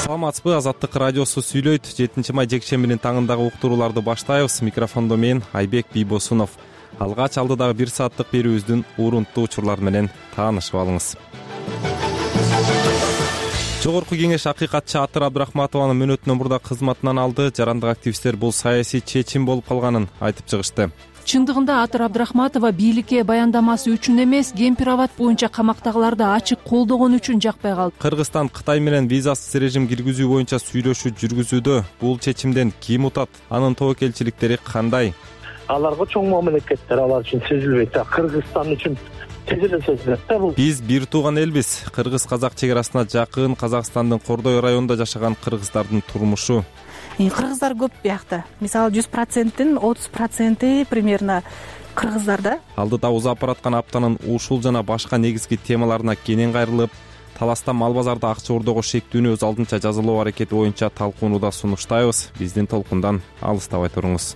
Саламатсызбы, Азаттык радиосу сүйлөйт. 7 май жекшембинин таңындагы уктурууларды баштайбыз. Микрофондо мен Айбек Бийбосунов. Алгач алдыдагы 1 сааттык берүүбүздүн урунттуу учурлары менен таанышып алыңыз. Жогорку кеңеш акыйкатчы Атыр Абдрахматованы мөөнөтүнөн мурда кызматынан алды. Жарандык активисттер бул саясий чечим болуп калганын айтып чыгышты. Чындыгында Атыр Абдрахматова бийликке баяндамасы үчүн эмес, гемпирават боюнча камактагыларды ачык колдогон үчүн жакпай калды. Кыргызстан Кытай менен визасыз режим киргизүү боюнча сүйлөшүү жүргүзүүдө. Бул чечимден ким утат? Анын тобокелчиликтери кандай? Аларга чоң мамлекеттер алар үчүн сезилбейт. Кыргызстан үчүн сезилет да бул. Биз бир тууган элбиз. Кыргыз-казак чек арасына жакын Казакстандын Кордой районунда жашаган кыргыздардын турмушу. Кыргыздар көп биякта. Мисалы 100%-тин 30% примерно кыргыздарда. Алдыда узап бараткан аптанын ушул жана башка негизги темаларына кенен кайрылып, таласта мал базарда акча ордого шектүүнү өз алдынча жазалоо аракети боюнча талкуунуда сунуштайбыз. Биздин толкундан алыстабай туруңуз.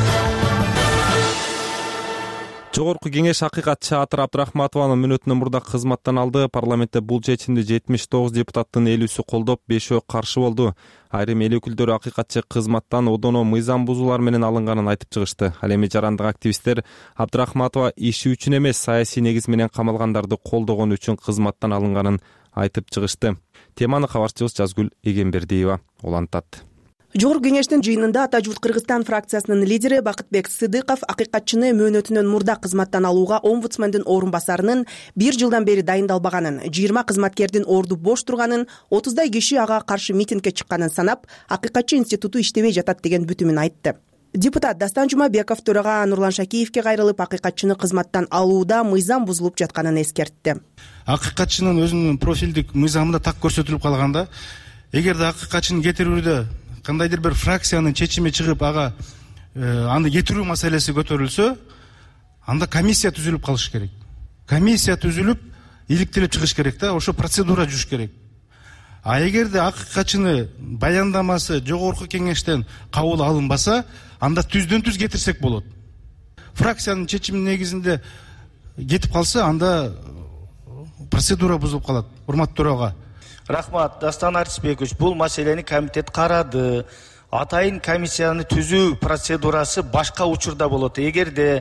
Жогорку кеңеш акыйкатчы Атыр Абдрахматованы мөөнөтүнөн мурда кызматтан алды. Парламентте бул чечимди 79 депутаттын 50-сү колдоп, 5-өө каршы болду. Айрым эл өкүлдөрү акыйкатчы кызматтан одоно мыйзам бузуулар менен алынганын айтып чыгышты. Ал эми жарандык активисттер Абдрахматова иши үчүн эмес, саясий негиз менен камалгандарды колдогон үчүн кызматтан алынганын айтып чыгышты. Теманы кабарчыбыз Жазгүл Эгембердиева улантат. Жогорку кеңештин жыйынында Ата журт Кыргызстан фракциясынын лидери Бакытбек Сыдыков акыйкатчыны мөөнөтүнөн мурда кызматтан алууга омбудсмендин орун басарынын 1 жылдан бери дайындалбаганын, 20 кызматкердин орду бош турганын, 30дай киши ага каршы митингге чыкканын санап, акыйкатчы институту иштебей жатат деген бүтүмүн айтты. Депутат Дастан Жумабеков төрага Нурлан Шакиевке кайрылып, акыйкатчыны кызматтан алууда мыйзам бузулуп жатканын эскертти. Акыйкатчынын өзүнүн профилдик мыйзамында так көрсөтүлүп калганда, эгерде акыйкатчыны кетирүүдө кандайдыр бир фракциянын чечими чыгып, ага аны кетирүү маселеси көтөрүлсө, анда комиссия түзүлүп калыш керек. Комиссия түзүлүп, иликтелип чыгыш керек да, ошо процедура жүрүш керек. А эгерде акыйкатчыны баяндамасы жогорку кеңештен кабыл алынбаса, анда түздөн түз кетирсек болот. Фракциянын чечиминин негизинде кетип калса, анда процедура бузулуп калат. Урматтуу төрага. Рахмат, Дастан Арисбекович, бул маселени комитет карады. Атайын комиссияны түзүү процедурасы башка учурда болот. Эгерде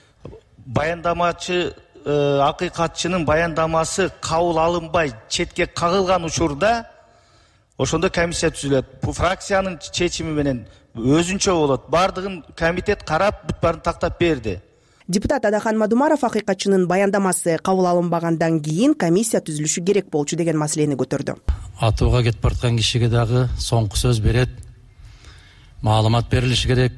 баяндамачы акыйкатчынын баяндамасы кабыл алынбай четке кагылган учурда, ошондо комиссия түзүлөт. Бул фракциянын чечими менен өзүнчө болот. Бардыгын комитет карап, бүт баарын тактап берди. Депутат Адахан Мадумаров акыйкатчынын баяндамасы кабыл алынбагандан кийин комиссия түзүлүшү керек болчу деген маселени көтөрдү. Атууга кетип бараткан кишиге дагы соңку сөз берет, маалымат берилиши керек.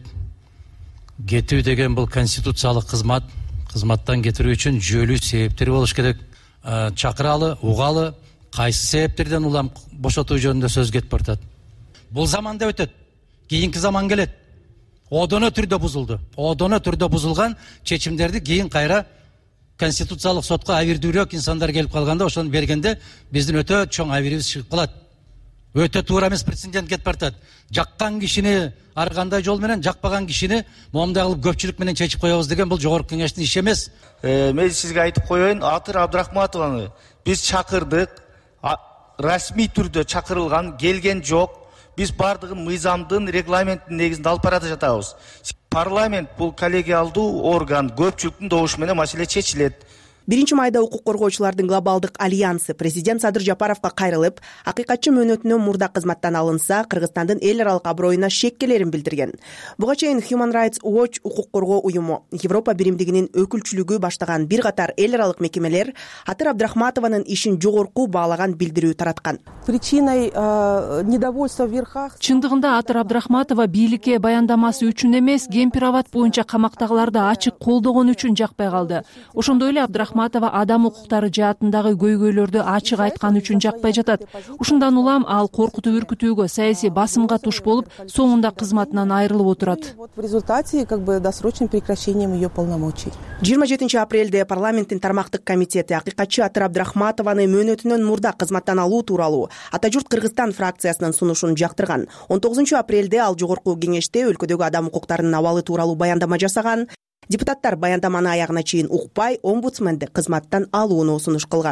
Кетүү деген бул конституциялык кызмат. Кызматтан кетирүү үчүн жүйөлүү себептер болуш керек. Чакыралы, угалы, кайсы себептерден улам бошотуу жөнүндө сөз кетип баратат. Бул заманда өтөт. Кийинки заман келет. Одоно түрдө бузулду. Одоно түрдө бузулган чечимдерди кийин кайра конституциялык сотко абийирдүүрөөк инсандар келип калганда, ошону бергенде биздин өтө чоң абийирибиз чыгып калат. Өтө туура эмес прецедент кетип баратат. Жаккан кишини ар кандай жол менен, жакпаган кишини момундай кылып көпчүлүк менен чечип коебуз деген бул жогорку кеңештин иши эмес. Мен сизге айтып коеюн, Атыр Абдрахматованы биз чакырдык. Расмий түрдө чакырылган, келген жок. Биз бардыгын мыйзамдын, регламенттин негизинде алып барата жатабыз. Парламент бул коллегиалдуу орган, көпчүлүктүн добушу менен маселе чечилет. 1 майда укук коргоочулардын глобалдык альянсы президент Садыр Жапаровго кайрылып, акыйкатчы мөөнөтүнөн мурда кызматтан алынса, Кыргызстандын эл аралык аброюна шеккелерин билдирген. Буга чейин Human Rights Watch укук коргоо уюму, Европа биримдигинин өкүлчүлүгү баштаган бир катар эл аралык мекемелер Атыр Абдрахматованын ишин жогорку баалаган билдирүү тараткан. Причиной недовольства в верхах. Чындыгында Атыр Абдрахматова бийликке баяндамасы үчүн эмес, гемпирават боюнча камактагыларды ачык колдогон үчүн жакпай калды. Ошондой эле Абдрахматова адам укуктары жаатындагы көйгөйлөрдү ачык айткан үчүн жакпай жатат. Ушундан улам ал коркутуп үркүтүүгө, саясий басымга туш болуп, соңунда кызматынан айрылып отурат. В результате досрочным прекращением ее полномочий. 27 апрелде парламенттин тармактык комитети акыйкатчы Атыр Абдрахматованы мөөнөтүнөн мурда кызматтан алуу тууралуу Ата журт Кыргызстан фракциясынын сунушун жактырган. 19 апрелде ал жогорку кеңеште өлкөдөгү адам укуктарынын абалы тууралуу баяндама жасаган. Депутаттар баяндаманы аягына чейин укпай, омбудсменди кызматтан алууну сунуш кылган.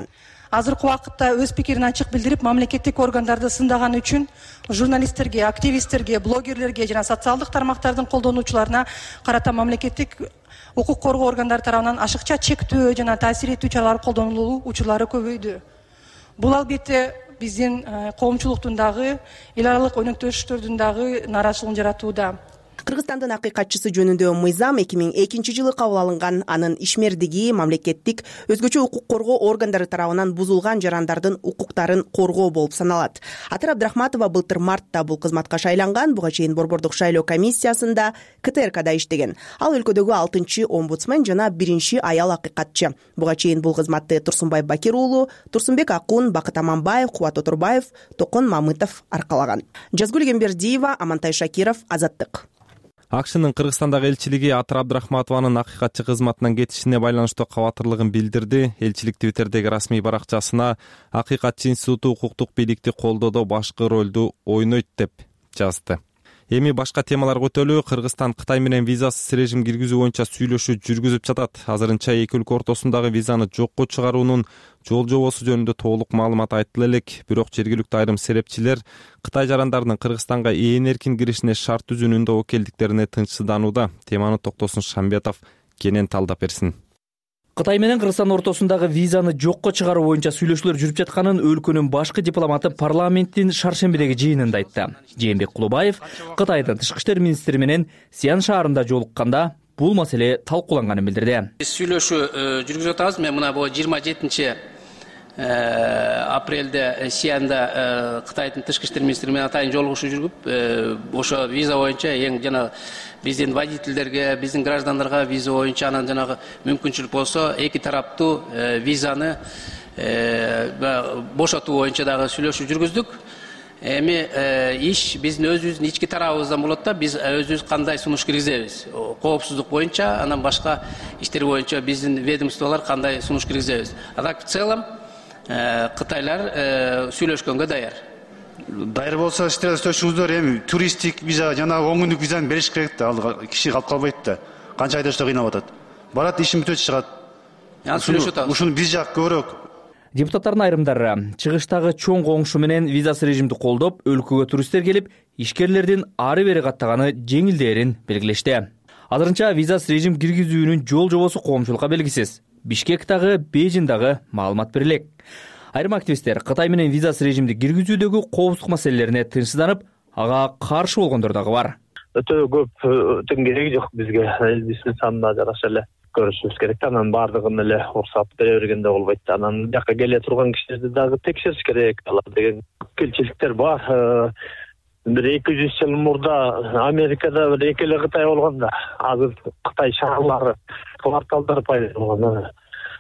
азыркы убакытта өз пикирин ачык билдирип, мамлекеттик органдарды сындаганы үчүн журналисттерге, активисттерге, блогерлерге жана социалдык тармактардын колдонуучуларына карата мамлекеттик укук коргоо органдары тарабынан ашыкча чектөө жана таасир этүү чаралары колдонулуу учурлары көбөйдү. Бул албетте биздин коомчулуктун дагы, эл аралык өнөктөштөрдүн дагы нааразычылыгын жаратууда. Кыргызстандын акыйкатчысы жөнүндө мыйзам 2002 жылы кабыл алынган. Анын ишмердиги мамлекеттик өзгөчө укук коргоо органдары тарабынан бузулган жарандардын укуктарын коргоо болуп саналат. Атыр Абдрахматова былтыр мартта бул кызматка шайланган. Буга чейин Борбордук шайлоо комиссиясында КТРКда иштеген. Ал өлкөдөгү 6-омбудсмен жана 1-аял акыйкатчы. Буга чейин бул кызматты Турсунбай Бакир уулу, Турсунбек Акун, Бакыт Аманбаев, Кубат Отурбаев, Токон Мамытов аркалаган. Жазгүл Гембердиева, Амантай Шакиров, Азаттык. АКШнын Кыргызстандагы элчилиги Атыр Абдрахматованын акыйкатчы кызматынан кетишине байланыштуу кабатырлыгын билдирди. Элчилик Твиттердеги расмий баракчасына акыйкатчы институту укуктук бийликти колдоодо башкы ролду ойнойт деп жазды. Эми башка темаларга өтөлү. Кыргызстан Кытай менен визасыз режим киргизүү боюнча сүйлөшүү жүргүзүп жатат. Азырынча эки өлкө ортосундагы визаны жокко чыгаруунун жол жобосу жөнүндө толук маалымат айтыла элек. Бирок жергиликтүү айрым серепчилер Кытай жарандарынын Кыргызстанга ээн эркин киришине шарт түзүүнүн окелдиктерине тынчсызданууда. Теманы Токтосун Шамбетов кенен талдап берсин. Кытай менен Кыргызстан ортосундагы визаны жокко чыгаруу боюнча сүйлөшүүлөр жүрүп жатканын өлкөнүн башкы дипломаты парламенттин шаршембидеги жыйынында айтты. Жээнбек Кулубаев Кытайдын тышкы иштер министри менен Сиан шаарында жолукканда бул маселе талкууланганын билдирди. Сүйлөшүү жүргүзүп атабыз. Мен мына бул 27 апрелде Сианда Кытайдын тышкы иштер министри менен атайын жолугушуу жүргүп, ошо виза боюнча эң жана биздин водительдерге, биздин граждандарга виза боюнча анан жанагы мүмкүнчүлүк болсо эки тараптуу визаны бошотуу боюнча дагы сүйлөшүү жүргүздүк. Эми иш биздин өзүбүздүн ички тарабыбыздан болот да, биз өзүбүз кандай сунуш киргизебиз, коопсуздук боюнча, анан башка иштер боюнча биздин ведомстволор кандай сунуш киргизебиз. А так в целом Кытайлар сүйлөшкөнгө даяр. Даяр болсо иштөөчүңүздөр эми туристтик виза жана 10 күндүк визаны бериш керек да. Ал киши калып калбайт да. Канча айда кыйнап атат. Барат, ишин бүтөт, чыгат. Сүйлөшүп атабыз. Ушуну биз жак көбүрөөк. Депутаттардын айрымдары чыгыштагы чоң коңшу менен визасыз режимди колдоп, өлкөгө туристтер келип, ишкерлердин ары бери каттаганы жеңилдээрин белгилешти. Азырынча визасыз режим киргизүүнүн жол жобосу коомчулукка белгисиз. Бишкектагы, Бейжиңдагы маалымат берилек. Айрым активисттер Кытай менен визасыз режимди киргизүүдөгү коопсуздук маселелерине тынчсызданып, ага каршы болгондор дагы бар. Өтө көп кереги жок бизге. Элбиздин санына жараша эле көрүшүбүз керек. Анан бардыгын эле уруксат бере бергенде болбойт. Анан жака келе турган кишилерди дагы текшериш керек. Алар деген келчиликтер бар. Bir 200 yıl murda Amerika'da bir ekeli Kıtay olganda azır Kıtay şahırları kvartalları paylaşıldı olganda.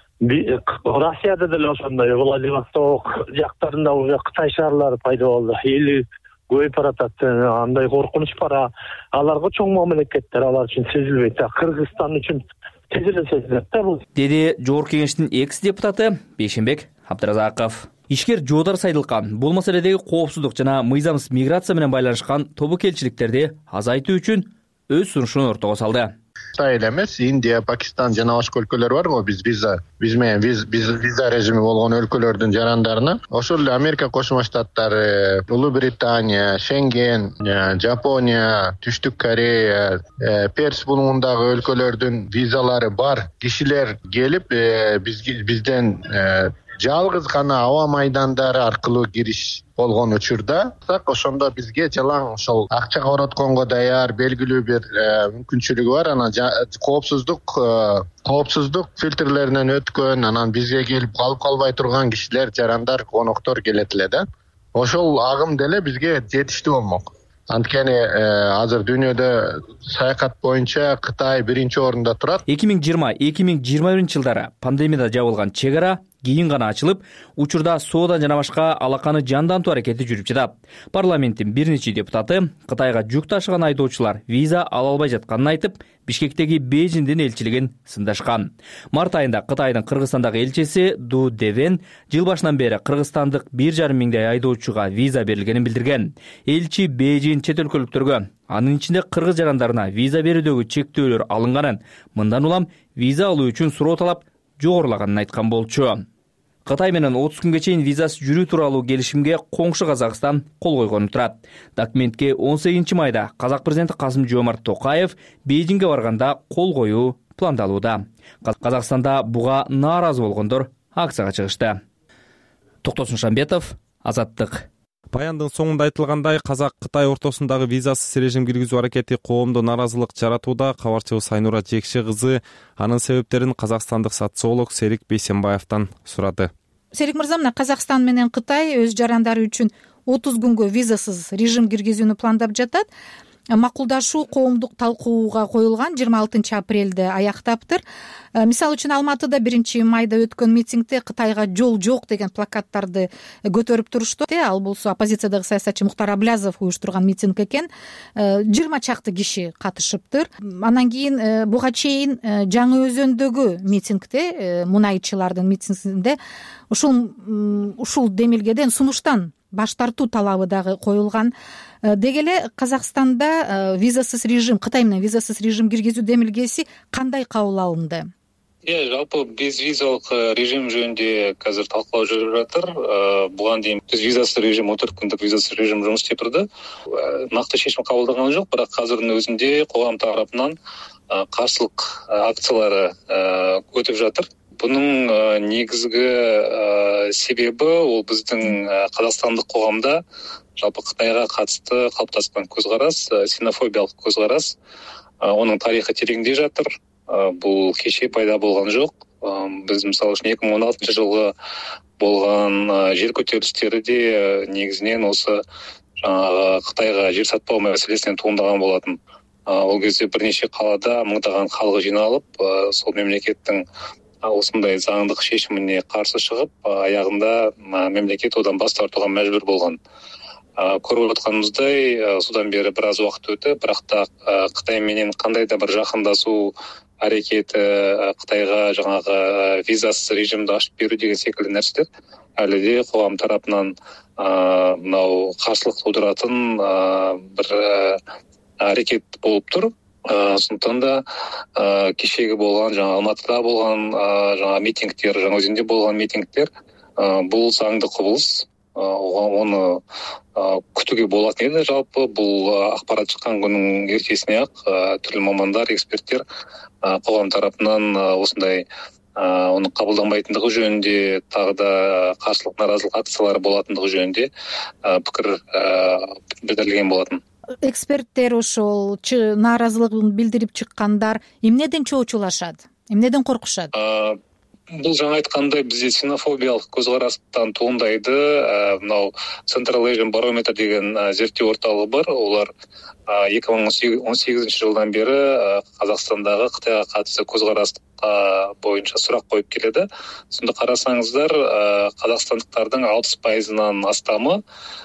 Rusya'da da olganda Vladivostok jaklarında o Kıtay şahırları payda oldu. Eli көй паратат, андай коркунуч пара. Аларга чоң мамлекеттер алар үчүн сезилбейт. Кыргызстан үчүн сезиле сезилет да бул. Деди Жогорку Кеңештин экс-депутаты Бейшенбек Абдыразаков. Ишкер Жоодар Сайдылкан бул маселедеги коопсуздук жана мыйзамсыз миграция менен байланышкан тобокелчиликтерди азайтуу үчүн өз сунушун ортого салды. Кытай эле эмес, Индия, Пакистан жана башка өлкөлөр бар го, биз менен виза режими болгон өлкөлөрдүн жарандарына. Ошол эле Америка Кошмо Штаттары, Улуу Британия, Шенген, Жапония, Түштүк Корея, Перс булуңундагы өлкөлөрдүн визалары бар кишилер келип, бизден жалгыз гана аба майдандары аркылуу кириш болгон учурда, ошондо бизге жалаң ошол акча коротконго даяр белгилүү бир мүмкүнчүлүгү бар. Анан коопсуздук фильтрлеринен өткөн, анан бизге келип калып калбай турган кишилер, жарандар, коноктор келет эле да. Ошол агым деле бизге жетиштүү болмок. Анткени азыр дүйнөдө саякат боюнча Кытай биринчи орунда турат. 2020-2021 жылдары пандемияда жабылган чек ара кийин гана ачылып, учурда соода жана башка алаканы жандантуу аракети жүрүп жатат. Парламенттин бир нече депутаты Кытайга жүк ташыган айдоочулар виза ала албай жатканын айтып, Бишкектеги Бейжиңдин элчилигин сындашкан. Март айында Кытайдын Кыргызстандагы элчиси Ду Девен жыл башынан бери кыргызстандык 1,5 миңдей айдоочуга виза берилгенин билдирген. Элчи Бейжиң чет өлкөлүктөргө, анын ичинде кыргыз жарандарына виза берүүдөгү чектөөлөр алынганын, мындан улам виза алуу үчүн суроо талап жогорулаганын айткан болчу. Кытай менен 30 күнгө чейин визасыз жүрүү тууралуу келишимге коңшу Казакстан кол койгону турат. Документке 18 майда Казак президенти Касым-Жомарт Токаев Бейжиңге барганда кол коюу пландалууда. Казакстанда буга нааразы болгондор акцияга чыгышты. Токтосун Шамбетов, Азаттык. Баяндын соңунда айтылгандай, Казак-Кытай ортосундагы визасыз режим киргизүү аракети коомдо нааразылык жаратууда. Кабарчыбыз Айнура Жекши кызы анын себептерин казакстандык социолог Серик Бейсенбаевден сурады. Серик мырза, мына Казакстан менен Кытай өз жарандары үчүн 30 күнгө визасыз режим киргизүүнү пландап жатат. Макулдашуу коомдук талкууга коюлган 26 апрелде аяктаптыр. Мисалы үчүн Алматыда 1 майда өткөн митингде Кытайга жол жок деген плакаттарды көтөрүп турушту. Ал болсо оппозициядагы саясатчы Мухтар Аблязов уюштурган митинг экен. 20 чакты киши катышыптыр. Анан кийин буга чейин Жаңы Өзөндөгү митингде, мунайчылардын митингинде ушул демилгеден сунуштан баш тартуу талабы дагы коюлган. Деги эле Казакстанда визасыз режим, Кытай менен визасыз режим киргизүү демилгеси кандай кабыл алынды? Жалпы безвизалык режим жөнүндө азыр талкуулоо жүрүп жатыр. Буга дейин биз визасыз режим, 14 күндүк визасыз режим жумуш істеп турду. Накты чечим кабылданган жок, бирок азырдын өзүндө коом тарапынан каршылык акциялары өтүп жатыр. Бунун негизги себеби ол биздин казакстандык коомдо жалпы Кытайга катысты калыптаскан көз карас, ксенофобиялык көз карас. Онун тарыхы тереңде жатыр. Бул кечээ пайда болгон жок. Биз мисалы үчүн 2016 жылы болгон жер көтөрүлүштөрдө негизинен осы жанагы Кытайга жер сатпоо маселесинен туындаган болотун. Ол кезде бир нече калаада мыңдаган халкы жиналып, сол мемлекеттин осындай заңдык шешимине каршы чыгып, аягында мемлекет одан бас тартууга мажбур болгон. Көрүп атканыбыздай, судан бери бир аз убакыт өтүп, бирок та Кытай менен кандай да бир жакындашуу аракети, Кытайга жанагы визасыз режимди ачып берүү деген секилдүү нерселер али де коом тарапынан мынау каршылык туудуратын бир аракет болуп тур. Сондуктан да кечеги болгон Алматыда болгон митингдер, Жаңы Өзөндө болгон митингдер бул заңдык кубулуш. Оны күтүүгө болот эле. Жалпы бул акпарат чыккан күнүн эртесине-ак түрлүү мамандар, эксперттер коом тарапынан осындай onu кабылданбайтындыгы жөнүндө, тагы да каршылык нааразылык акциялары болотундугу жөнүндө пикир билдирилген болотун. Эксперттер ошол нааразылыгын билдирип чыккандар эмнеден чоочулашат, эмнеден коркушат? Бул жаңа айткандай бизде ксенофобиялык көз карастан туындайды. Мынау Central Asian Barometer деген зерттөө орталыгы бар. Олар 2018 жылдан бери Казакстандагы Кытайга катысты көз карашка боюнча сурак коюп келеді. Сонда карасаңыздар, казакстандыктардын 60%-нан астамы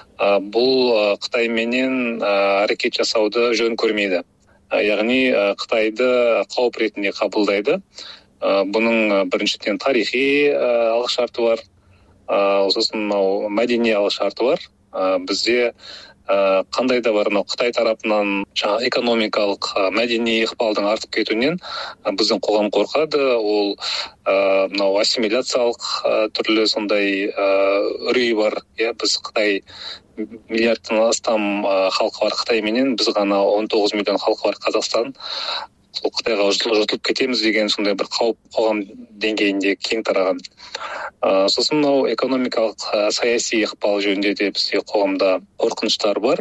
бул Кытай менен аракет жасауды жөн көрмейді. Яғни Кытайды кауп ретинде кабылдайды. Bunun birinciden tarixi algı şartı var, sosun madeni algı şartı var. Bizde кандай да бар Кытай тарапынан экономикалык, мәдени ыкпалдын артып кетүүнөн биздин коом коркады. Ол мынау ассимиляциялык түрлүү сондай үрүй бар. Биз Кытай миллиардтан астам халкы бар Кытай менен, биз гана 19 миллион халкы бар Казакстан. Сол Кытайга жутулуп кетемиз деген сондай бир кауп коом деңгээлинде кең тараган. Сосын мынау экономикалык, саясий ыкпал жөнүндө да бизде коомдо коркунучтар бар.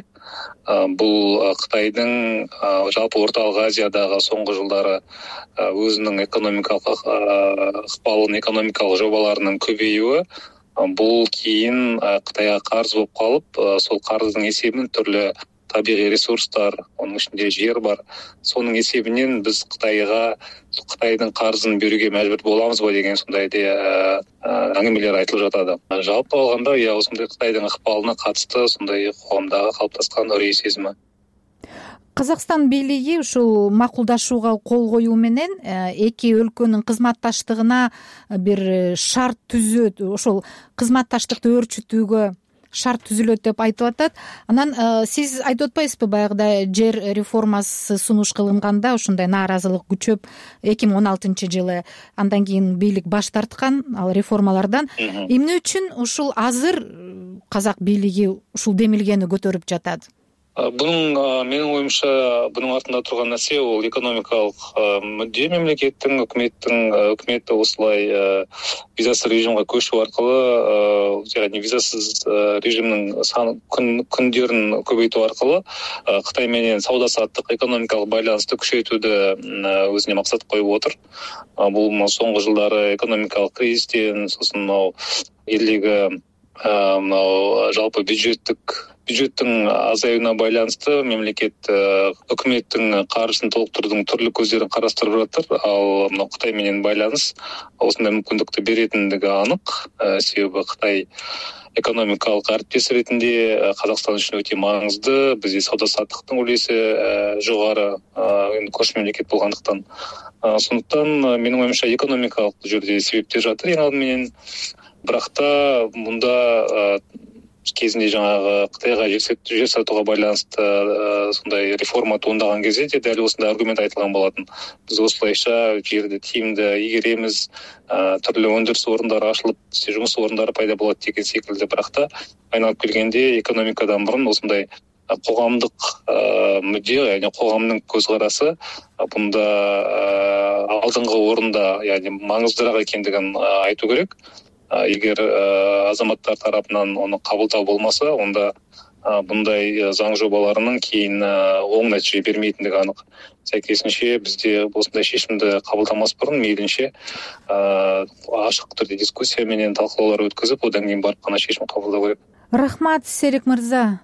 Бул Кытайдын жалпы Орталык Азиядагы соңку жылдары өзүнүн экономикалык ыкпалын, экономикалык жобаларынын көбөйүүү бул кийин Кытайга карыз болуп калып, сол карыздын эсебинен түрлүү табигый ресурстар, onun içinde жер бар. Сонун эсебинен биз Кытайдын карызын берүүгө мажбур боламызбы деген сондай аңгемелер айтылып жатады. Жалпы алганда, осындай Кытайдын ыкпалына катысты сондай коомдогу калыптаскан үрей сезими. Казакстан бийлиги ушул макулдашууга кол коюу менен эки өлкөнүн кызматташтыгына бир шарт түзөт. Ошол кызматташтыкты өөрчүтүүгө шарт түзүлөт деп айтып атат. Анан сиз айтып атпайсызбы, баягыда жер реформасы сунуш кылынганда ушундай нааразылык күчөп 2016 жылы андан кийин бийлик баш тарткан ал реформалардан. Эмне үчүн ушул азыр казак бийлиги ушул демилгени көтөрүп жатат? Bunun менин оюмча bunun артында турган нерсе ол экономикалык мүдде мемлекеттин, өкмөттү осулай визасыз режимге көчүү аркылы, яғни визасыз режимдин күндөрүн көбөйтүү аркылы Кытай менен сауда саттык экономикалык байланышты күчөйтүүдө өзүнө максат коюп отур. Бул соңку жылдары экономикалык кризистен, сосын элдеги жалпы бюджеттин азаюуна байланыштуу мемлекет өкмөттүн каржысын толуктуруудун түрлүү көздөрүн караштырып жатыр. Ал Кытай менен байланыш осундай мүмкүндүктү беретиндиги анык. Себеби Кытай экономикалык арттес ретинде Казакстан үчүн өтө маңызды. Бизде сауда саттыктын үлесү жогору, көршү мемлекет болгондуктан. Сондуктан менин оюмча экономикалык жерде себептер жатыр эң алды менен. Бирок да мында кезинде жаңагы Кытайга жер сатууга байланыштуу сондай реформа туындаган кезде дал осындай аргумент айтылган болотун. Биз осулайча жерди тиимди игеремиз, түрлүү өндүрүс орундары ачылып, жумуш орундары пайда болот деген секилди. Бирок да айналып келгенде экономикадан мурун осындай коомдук мүдде, яғни коомдун көз карасы бунда алдыңкы орунда, яғни маңыздыраак экендигин айтуу керек. Эгер азаматтар тарапынан оны кабылдоо болмаса, онда мындай заң жобаларынын кийин оң натыйжа бермейтиндиги анык. Сайкесинче бизде осындай чечимди кабылдамас мурун мейлинче ачык түрдө дискуссия менен талкуулар өткөзүп, одан кийин барып гана чечим кабылдоо керек. Рахмат, Серик мырза.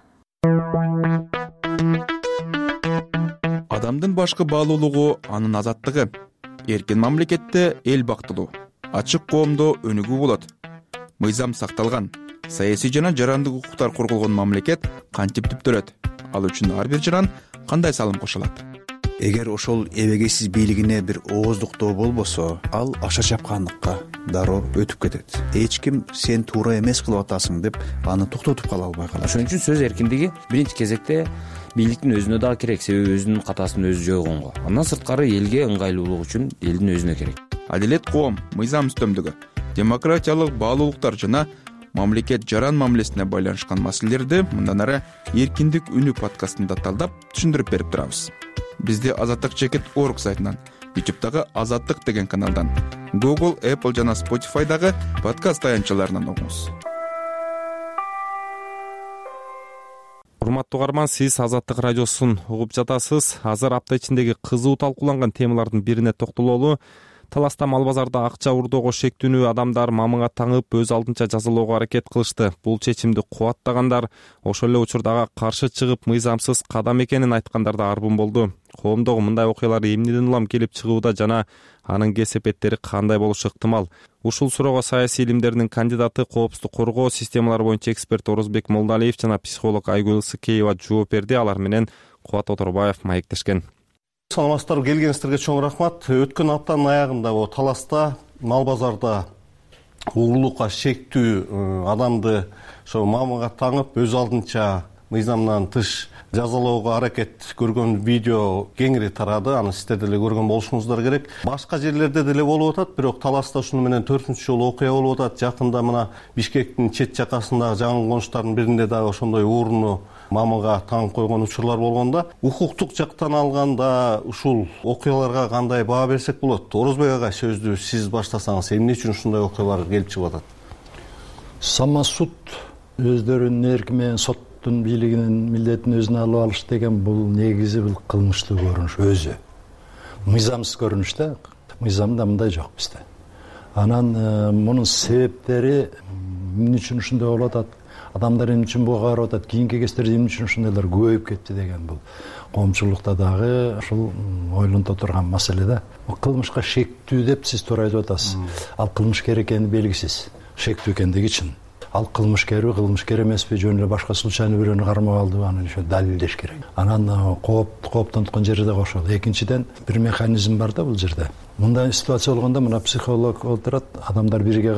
Адамдын башкы баалуулугу анын азаттыгы. Эркин мамлекетте эл бактылуу, ачык коомдо өнүгүү болот. Мыйзам сакталган, саясий жана жарандык укуктар корголгон мамлекет кантип түптөлөт? Ал үчүн ар бир жаран кандай салым кошулат? Эгер ошол эбегейсиз бийлигине бир ооздуктоо болбосо, ал аша чапкандыкка дароо өтүп кетет. Эч ким сен туура эмес кылып атасың деп аны токтотуп кала албай калат. Ошон үчүн сөз эркиндиги биринчи кезекте бийликтин өзүнө дагы керек, себеби өзүнүн катасын өзү жойгонго. Андан сырткары элге ыңгайлуулук үчүн элдин өзүнө керек. Адилет коом, мыйзам үстөмдүгү, демократиялык баалуулуктар жана мамлекет жаран мамилесине байланышкан маселелерди мындан ары эркиндик үнү подкастында талдап түшүндүрүп берип турабыз. Бизди azatlyk.org сайтынан, YouTube'дагы Азаттык деген каналдан, Google, Apple жана Spotify'дагы подкаст таянчаларынан угуңуз. Урматтуу угарман, сиз Азаттык радиосун угуп жатасыз. Азыр апта ичиндеги кызуу талкууланган темалардын бирине токтололу. Таласта мал базарда акча урдоого шектүүнү адамдар мамыга таңып өз алдынча жазалоого аракет кылышты. Бул чечимди кубаттагандар, ошол эле учурда каршы чыгып мыйзамсыз кадам экенин айткандар да арбын болду. Коомдогу мындай окуялар эмнеден улам келип чыгууда жана анын кесепеттери кандай болушу ыктымал? Ушул суроого саясий илимдердин кандидаты, коопсуздук коргоо системалары боюнча эксперт Орозбек Молдалиев жана психолог Айгүл Ысыкеева жооп берди. Алар менен Кубат Оторбаев маектешкен. Саламатсыздар, келгениңиздерге чоң рахмат. Өткөн аптанын аягында Таласта мал базарда угулукка шектүү адамды ошо мамыга таңып өз алдынча мыйзамдан тыш жазалоого аракет көргөн видео кеңири тарады. Аны сиздер деле көргөн болушуңуздар керек. Башка жерлерде деле болуп атат, бирок Таласта ушуну менен 4-чү жолу окуя болуп атат. Жакында мына Бишкектин чет жакасындагы жаңы конуштардын биринде дагы ошондой ууруну мамыга таңып койгон учурлар болгондо, укуктук жактан алганда ушул окуяларга кандай баа берсек болот? Орозбек ага, сөздү сиз баштасаңыз, эмне үчүн ушундай окуялар келип чыгып атат? Самосуд өздөрүнүн эрки менен соттун бийлигинин милдетин өзүнө алып алыш деген бул негизи бул кылмыштуу көрүнүш өзү. Мыйзамсыз көрүнүш да. Мыйзамда мындай жок бизде. Анан мунун себептери эмне үчүн ушундай болуп атат? Адамдар эмне үчүн буга карап атат? Кийинки кездерде эмне үчүн ушундайлар көбөйүп кетти деген бул коомчулукта дагы ушул ойлонто турган маселе да. Кылмышка шектүү деп сиз туура айтып атасыз. Ал кылмышкер экени белгисиз. Шектүү экендиги үчүн. Ал кылмышкерби, кылмышкер эмеспи, жөн эле башка случайный бирөөнү кармап алдыбы, аны ошо далилдеш керек. Анан кооптонткон жери да ошол. Экинчиден бир механизм бар да бул жерде. Мындай ситуация болгондо мына психолог отурат, адамдар бирге калат.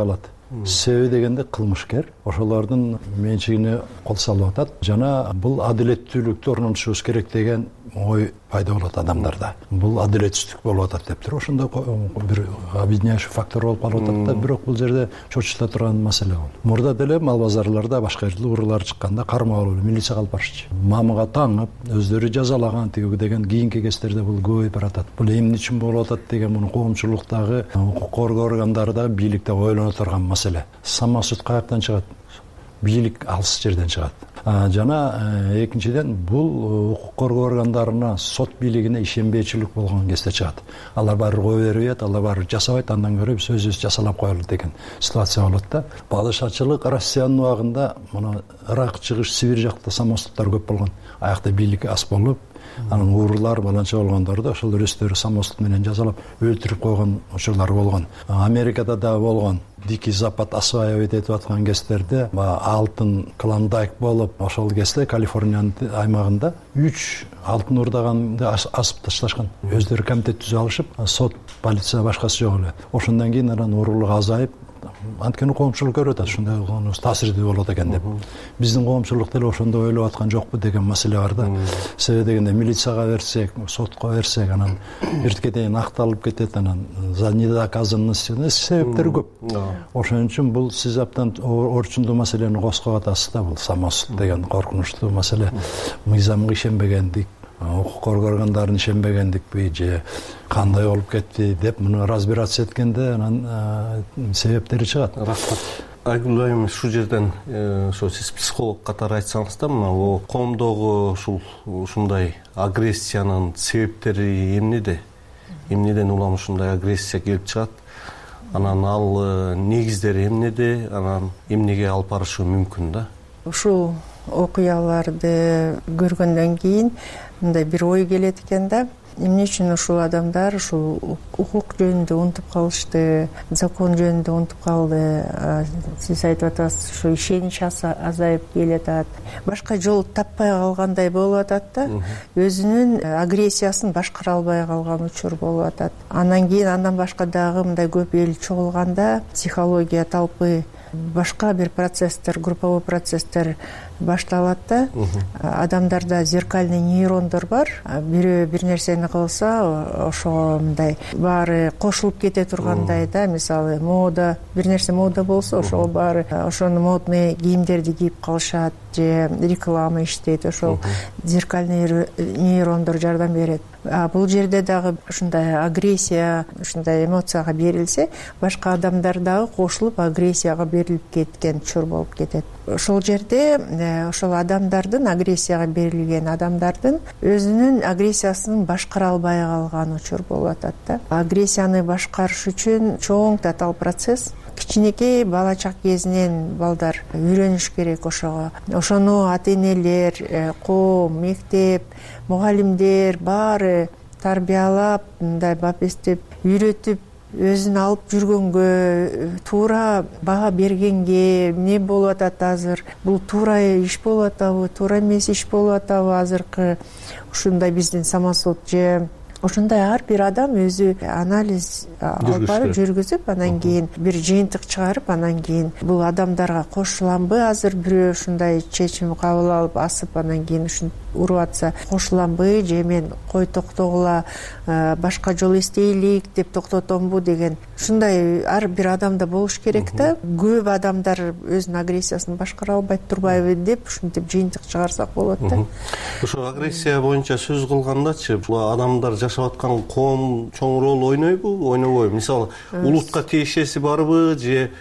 себеби дегенде кылмышкер ошолордун менчигине кол салып атат жана бул адилеттүүлүктү орнотушубуз керек деген ой пайда болот адамдарда. Бул адилетсиздик болуп атат деп туруп ошондой бир объединяющий фактор болуп калып атат да, бирок бул жерде чочута турган маселе болду. Мурда деле мал базарларда башка жерде уруулар чыкканда кармалып эле милицияга алып барышчу. Мамыга таңып өздөрү жазалаган тиги деген кийинки кездерде бул көбөйүп баратат. Бул эмне үчүн болуп атат деген муну коомчулуктагы укук коргоо органдары да бийликте ойлоно турган маселе. Самосуд каяктан чыгат? Бийлик алыс жерден чыгат. Жана экинчиден бул укук коргоо органдарына, сот бийлигине ишенбейчилик болгон кезде чыгат. Алар баары кое бербейт, алар баары жасабайт, андан көрө биз өзүбүз жасалап коелу деген ситуация болот да. Падышачылык Россиянын убагында мына Ирак чыгыш, Сибирь жакта самосудтар көп болгон. Аякта бийлик аз болуп, анан уруулар баланча болгондорду ошол өздөрү самосуд менен жазалап өлтүрүп койгон учурлар болгон. Америкада да болгон. Дикий Запад осваивать этип аткан кездерде алтын клондайк болуп, ошол кезде Калифорниянын аймагында 3 алтын урдаганды асып ташташкан. Өздөрү комитет түзүп алышып, сот, полиция башкасы жок эле. Ошондон кийин анан уруулук азайып, анткени коомчулук көрүп атат, ушундай таасирдүү болот экен деп. Биздин коомчулук деле ошондой ойлоп аткан жокпу деген маселе бар да. Себеби дегенде милицияга берсек, сотко берсек, анан эртке дейин акталып кетет, анан за недоказанность себептери көп. Ошон үчүн бул сиз абдан орчундуу маселени козгоп атасыз да, бул самосуд деген коркунучтуу маселе. Мыйзамга ишенбегендик, укук коргоо органдарына ишенбегендикпи же кандай болуп кетти деп муну разбираться эткенде анан себептери чыгат. Рахмат. Айгүл айым, ушул жерден ошо сиз психолог катары айтсаңыз да, мына коомдогу ушундай агрессиянын себептери эмнеде? Эмнеден улам ушундай агрессия келип чыгат? Анан ал негиздери эмнеде? Анан эмнеге алып барышы мүмкүн да? Ушул окуяларды көргөндөн кийин мындай бир ой келет экен да. Эмне үчүн ушул адамдар ушул укук жөнүндө унутуп калышты, закон жөнүндө унутуп калды. Сиз айтып атасыз, ушу ишенич азайып келатат. Башка жол таппай калгандай болуп атат да. Өзүнүн агрессиясын башкара албай калган учур болуп атат. Андан кийин андан башка дагы мындай көп эл чогулганда психология талпы башка бир процесстер, групповой процесстер башталат да. Адамдарда зеркальный нейрондор бар. Бирөө бир нерсени кылса, ошого мындай баары кошулуп кете тургандай да. Мисалы, мода, бир нерсе мода болсо, ошого баары ошону модный кийимдерди кийип калышат же реклама иштейт. Ошол зеркальный нейрондор жардам берет. Бул жерде дагы ушундай агрессия, ушундай эмоцияга берилсе, башка адамдар дагы кошулуп агрессияга берилип кеткен чор болуп кетет. Ошол жерде ошол адамдардын, агрессияга берилген адамдардын өзүнүн агрессиясын башкара албай калган учур болуп атат да. Агрессияны башкарыш үчүн чоң татаал процесс. Кичинекей бала чак кезинен балдар үйрөнүш керек ошого. Ошону ата-энелер, коом, мектеп, мугалимдер баары тарбиялап, мындай бапестеп, үйрөтүп, өзүн алып жүргөнгө, туура баа бергенге, эмне болуп атат азыр, бул туура иш болуп атабы, туура эмес иш болуп атабы азыркы ушундай биздин самосуд же ошондой ар бир адам өзү анализ алып барып жүргүзүп, анан кийин бир жыйынтык чыгарып, анан кийин бул адамдарга кошуламбы, азыр бирөө ушундай чечим кабыл алып асып, анан кийин ушинтип уруп атса кошуламбы же мен кой токтогула, башка жол издейлик деп токтотомбу деген ушундай ар бир адамда болуш керек да. Көп адамдар өзүнүн агрессиясын башкара албайт турбайбы деп ушинтип жыйынтык чыгарсак болот да. Ошо агрессия боюнча сөз кылгандачы, бул адамдар жашап аткан коом чоң роль ойнойбу, ойнобойбу? Мисалы, улутка тиешеси барбы же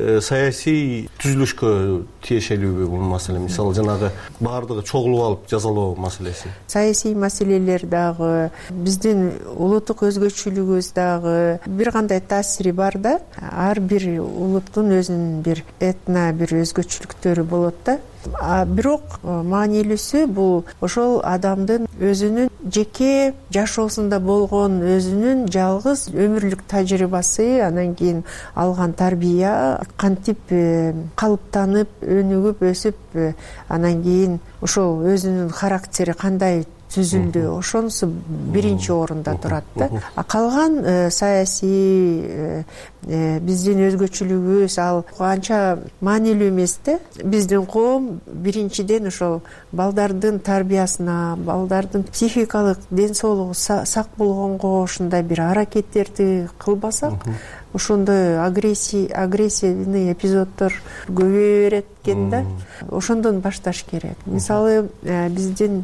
саясий түзүлүшкө тиешелүүбү бул маселе? Мисалы, жанагы баардыгы чогулуп алып жазалоо маселеси. Саясий маселелер дагы, биздин улуттук өзгөчөлүгүбүз дагы бир кандай таасири бар да. Ар бир улуттун өзүнүн бир этно, бир өзгөчөлүктөрү болот да. Бирок маанилүүсү бул ошол адамдын өзүнүн жеке жашоосунда болгон өзүнүн жалгыз өмүрлүк тажрыйбасы, анан кийин алган тарбия кантип калыптанып, өнүгүп, өсүп, анан кийин ошол өзүнүн характери кандай түзүлдү, ошонусу биринчи орунда турат да. Калган саясий биздин өзгөчөлүгүбүз ал анча маанилүү эмес да. Биздин коом биринчиден ошол балдардын тарбиясына, балдардын психикалык ден соолугу сак болгонго ушундай бир аракеттерди кылбасак, ошондой агрессивный эпизоддор көбөйө берет экен да. Ошондон башташ керек. Мисалы, биздин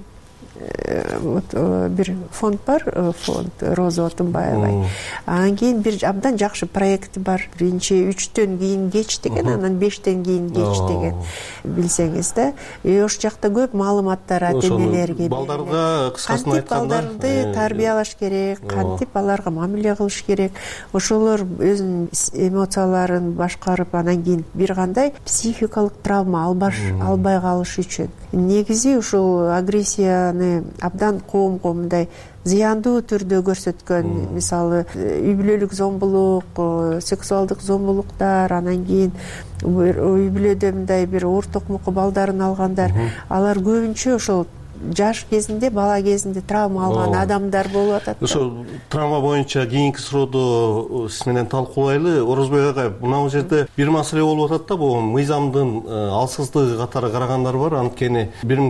бир фонд бар, фонд Роза Отунбаева. Анан кийин бир абдан жакшы проекти бар. Биринчи 3төн кийин кеч деген, анан 5тен кийин кеч деген, билсеңиз да. Ош жакта көп маалыматтар ата-энелерге, балдарга кыскасын айтканда, кантип балдарды тарбиялаш керек, кантип аларга мамиле кылыш керек, ошолор өзүнүн эмоцияларын башкарып, анан кийин бир кандай психикалык травма албай калыш үчүн. Негизи ушул агрессияны абдан коомго мындай зыяндуу түрдө көрсөткөн, мисалы үй бүлөлүк зомбулук, сексуалдык зомбулуктар, анан кийин үй бүлөдө мындай бир орток муку балдарын алгандар, алар көбүнчө ошол жаш кезинде, бала кезинде травма алган адамдар болуп атат. Ошо травма боюнча кийинки суроодо сиз менен талкуулайлы. Орозбек агай, мына жерде бир маселе болуп атат да, бул мыйзамдын алсыздыгы катары карагандар бар. Анткени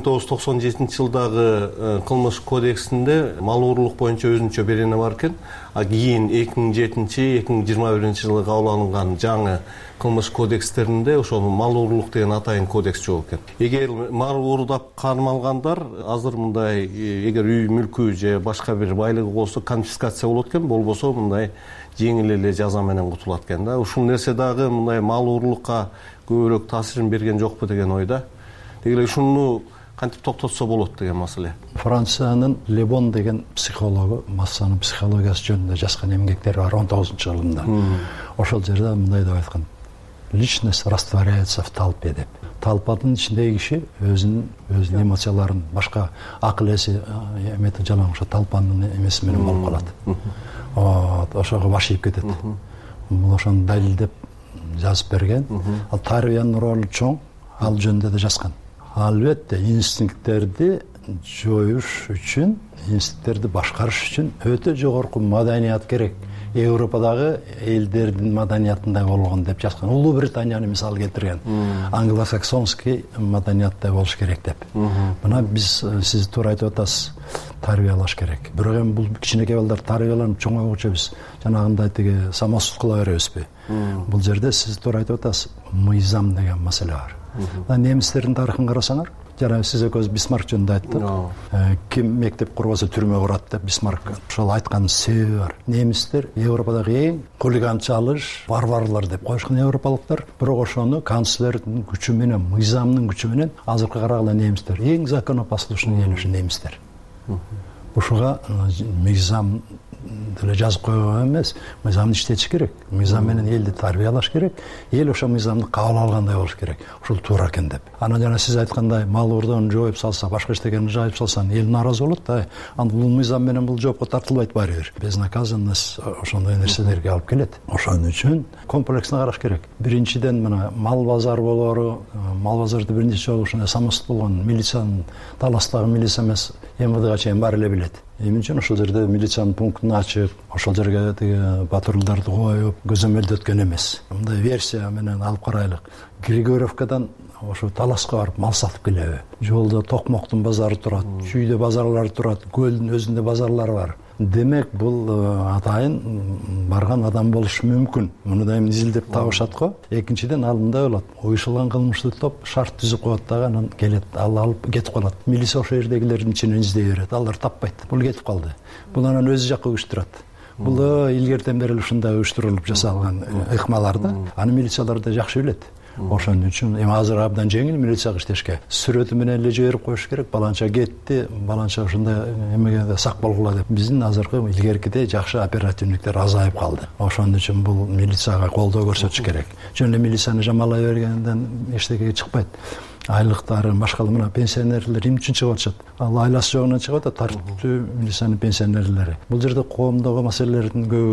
1997-жылдагы кылмыш кодексинде мал уурлук боюнча өзүнчө берене бар экен. А кийин 2007-2021-жылы кабыл алынган жаңы кылмыш кодекстеринде ошол мал уурлук деген атайын кодекс жок экен. Эгер мал уурдап кармалгандар азыр мындай, эгер үй мүлкү же башка бир байлыгы болсо конфискация болот экен, болбосо мындай жеңил эле жаза менен кутулат экен да. Ушул нерсе дагы мындай мал уурлукка көбүрөөк таасирин берген жокпу деген ойда. Деги эле ушуну кантип токтотсо болот деген маселе. Франциянын Лебон деген психологу массанын психологиясы жөнүндө жазган эмгектери бар 19-жылында. Ошол жерде мындай деп айткан: личность растворяется в толпе деп. Толпанын ичиндеги киши өзүнүн эмоцияларын башка акыл эси эмети жалаң ошо толпанын эмеси менен болуп калат. Ошого баш ийип кетет. Бул ошону далилдеп жазып берген. Ал тарбиянын ролу чоң, ал жөнүндө да жазган. Албетте инстинкттерди жоюш үчүн, инстинкттерди башкарыш үчүн өтө жогорку маданият керек. Европадагы элдердин маданиятындай болгон деп жазган. Улуу Британияны мисал келтирген. Англосаксонский маданияттай болуш керек деп. Мына биз, сиз туура айтып атасыз, тарбиялаш керек. Бирок эми бул кичинекей балдар тарбияланып чоңойгуча биз жанагындай тиги самосуд кыла беребизби? Бул жерде сиз туура айтып атасыз, мыйзам деген маселе бар. Немистердин тарыхын карасаңар, жана сиз экөөбүз Бисмарк жөнүндө айттык. Ким мектеп курбаса түрмө курат деп Бисмарк ошол айткан себеби бар. Немистер Европадагы эң хулиганчалыш, варварлар деп коюшкан европалыктар, бирок ошону канцлердин күчү менен, мыйзамдын күчү менен азыркы карагыла немистер эң законопослушный эл ушу немистер. Ушуга мыйзам деле жазып койгон эмес, мыйзамды иштетиш керек. Мыйзам менен элди тарбиялаш керек. Эл ошо мыйзамды кабыл алгандай болуш керек. Ушул туура экен деп. Анан жана сиз айткандай, мал уурдоону жоюп салса, башка эчтекени жайып салсаң, эл нааразы болот да. Анда бул мыйзам менен бул жоопко тартылбайт баары бир. Безнаказанность ошондой нерселерге алып келет. Ошон үчүн комплексно караш керек. Биринчиден мына мал базар болору, мал базарды бир нече жолу ушундай самосуд болгон, милициянын таластагы милиция эмес, МВДга чейин баары эле билет. Эми үчүн ошол жерде милициянын пунктун ачып, ошол жерге тиги патрулдарды коюп, көзөмөлдөткөн эмес. Мындай версия менен алып карайлык. Григорьевкадан ошо таласка барып мал сатып келеби? Жолдо Токмоктун базары турат, Чүйдө базарлары турат, Көлдүн өзүндө базарлар бар. Демек бул атайын барган адам болушу мүмкүн. Муну да эми изилдеп табышат го. Экинчиден ал мындай болот. Уюшулган кылмыштуу топ шарт түзүп коет дагы, анан келет, ал алып кетип калат. Милиция ошол жердегилердин ичинен издей берет. Алар таппайт. Бул кетип калды. Бул анан өзү жакка уюштурат. Бул илгертен бери эле ушундай уюштурулуп жасалган ыкмалар да. Аны милициялар да жакшы билет. Ошон үчүн эми азыр абдан жеңил милицияга иштешке. Сүрөтү менен эле жиберип коюш керек. Баланча кетти, баланча ушундай эмеге сак болгула деп. Биздин азыркы илгеркидей жакшы оперативниктер азайып калды. Ошон үчүн бул милицияга колдоо көрсөтүш керек. Жөн эле милицияны жамалай бергенден эчтеке чыкпайт. Айлыктары башка мына пенсионерлер эмне үчүн чыгып атышат? Ал айласы жогунан чыгып атат, тартиптүү милициянын пенсионерлери. Бул жерде коомдогу маселелердин көбү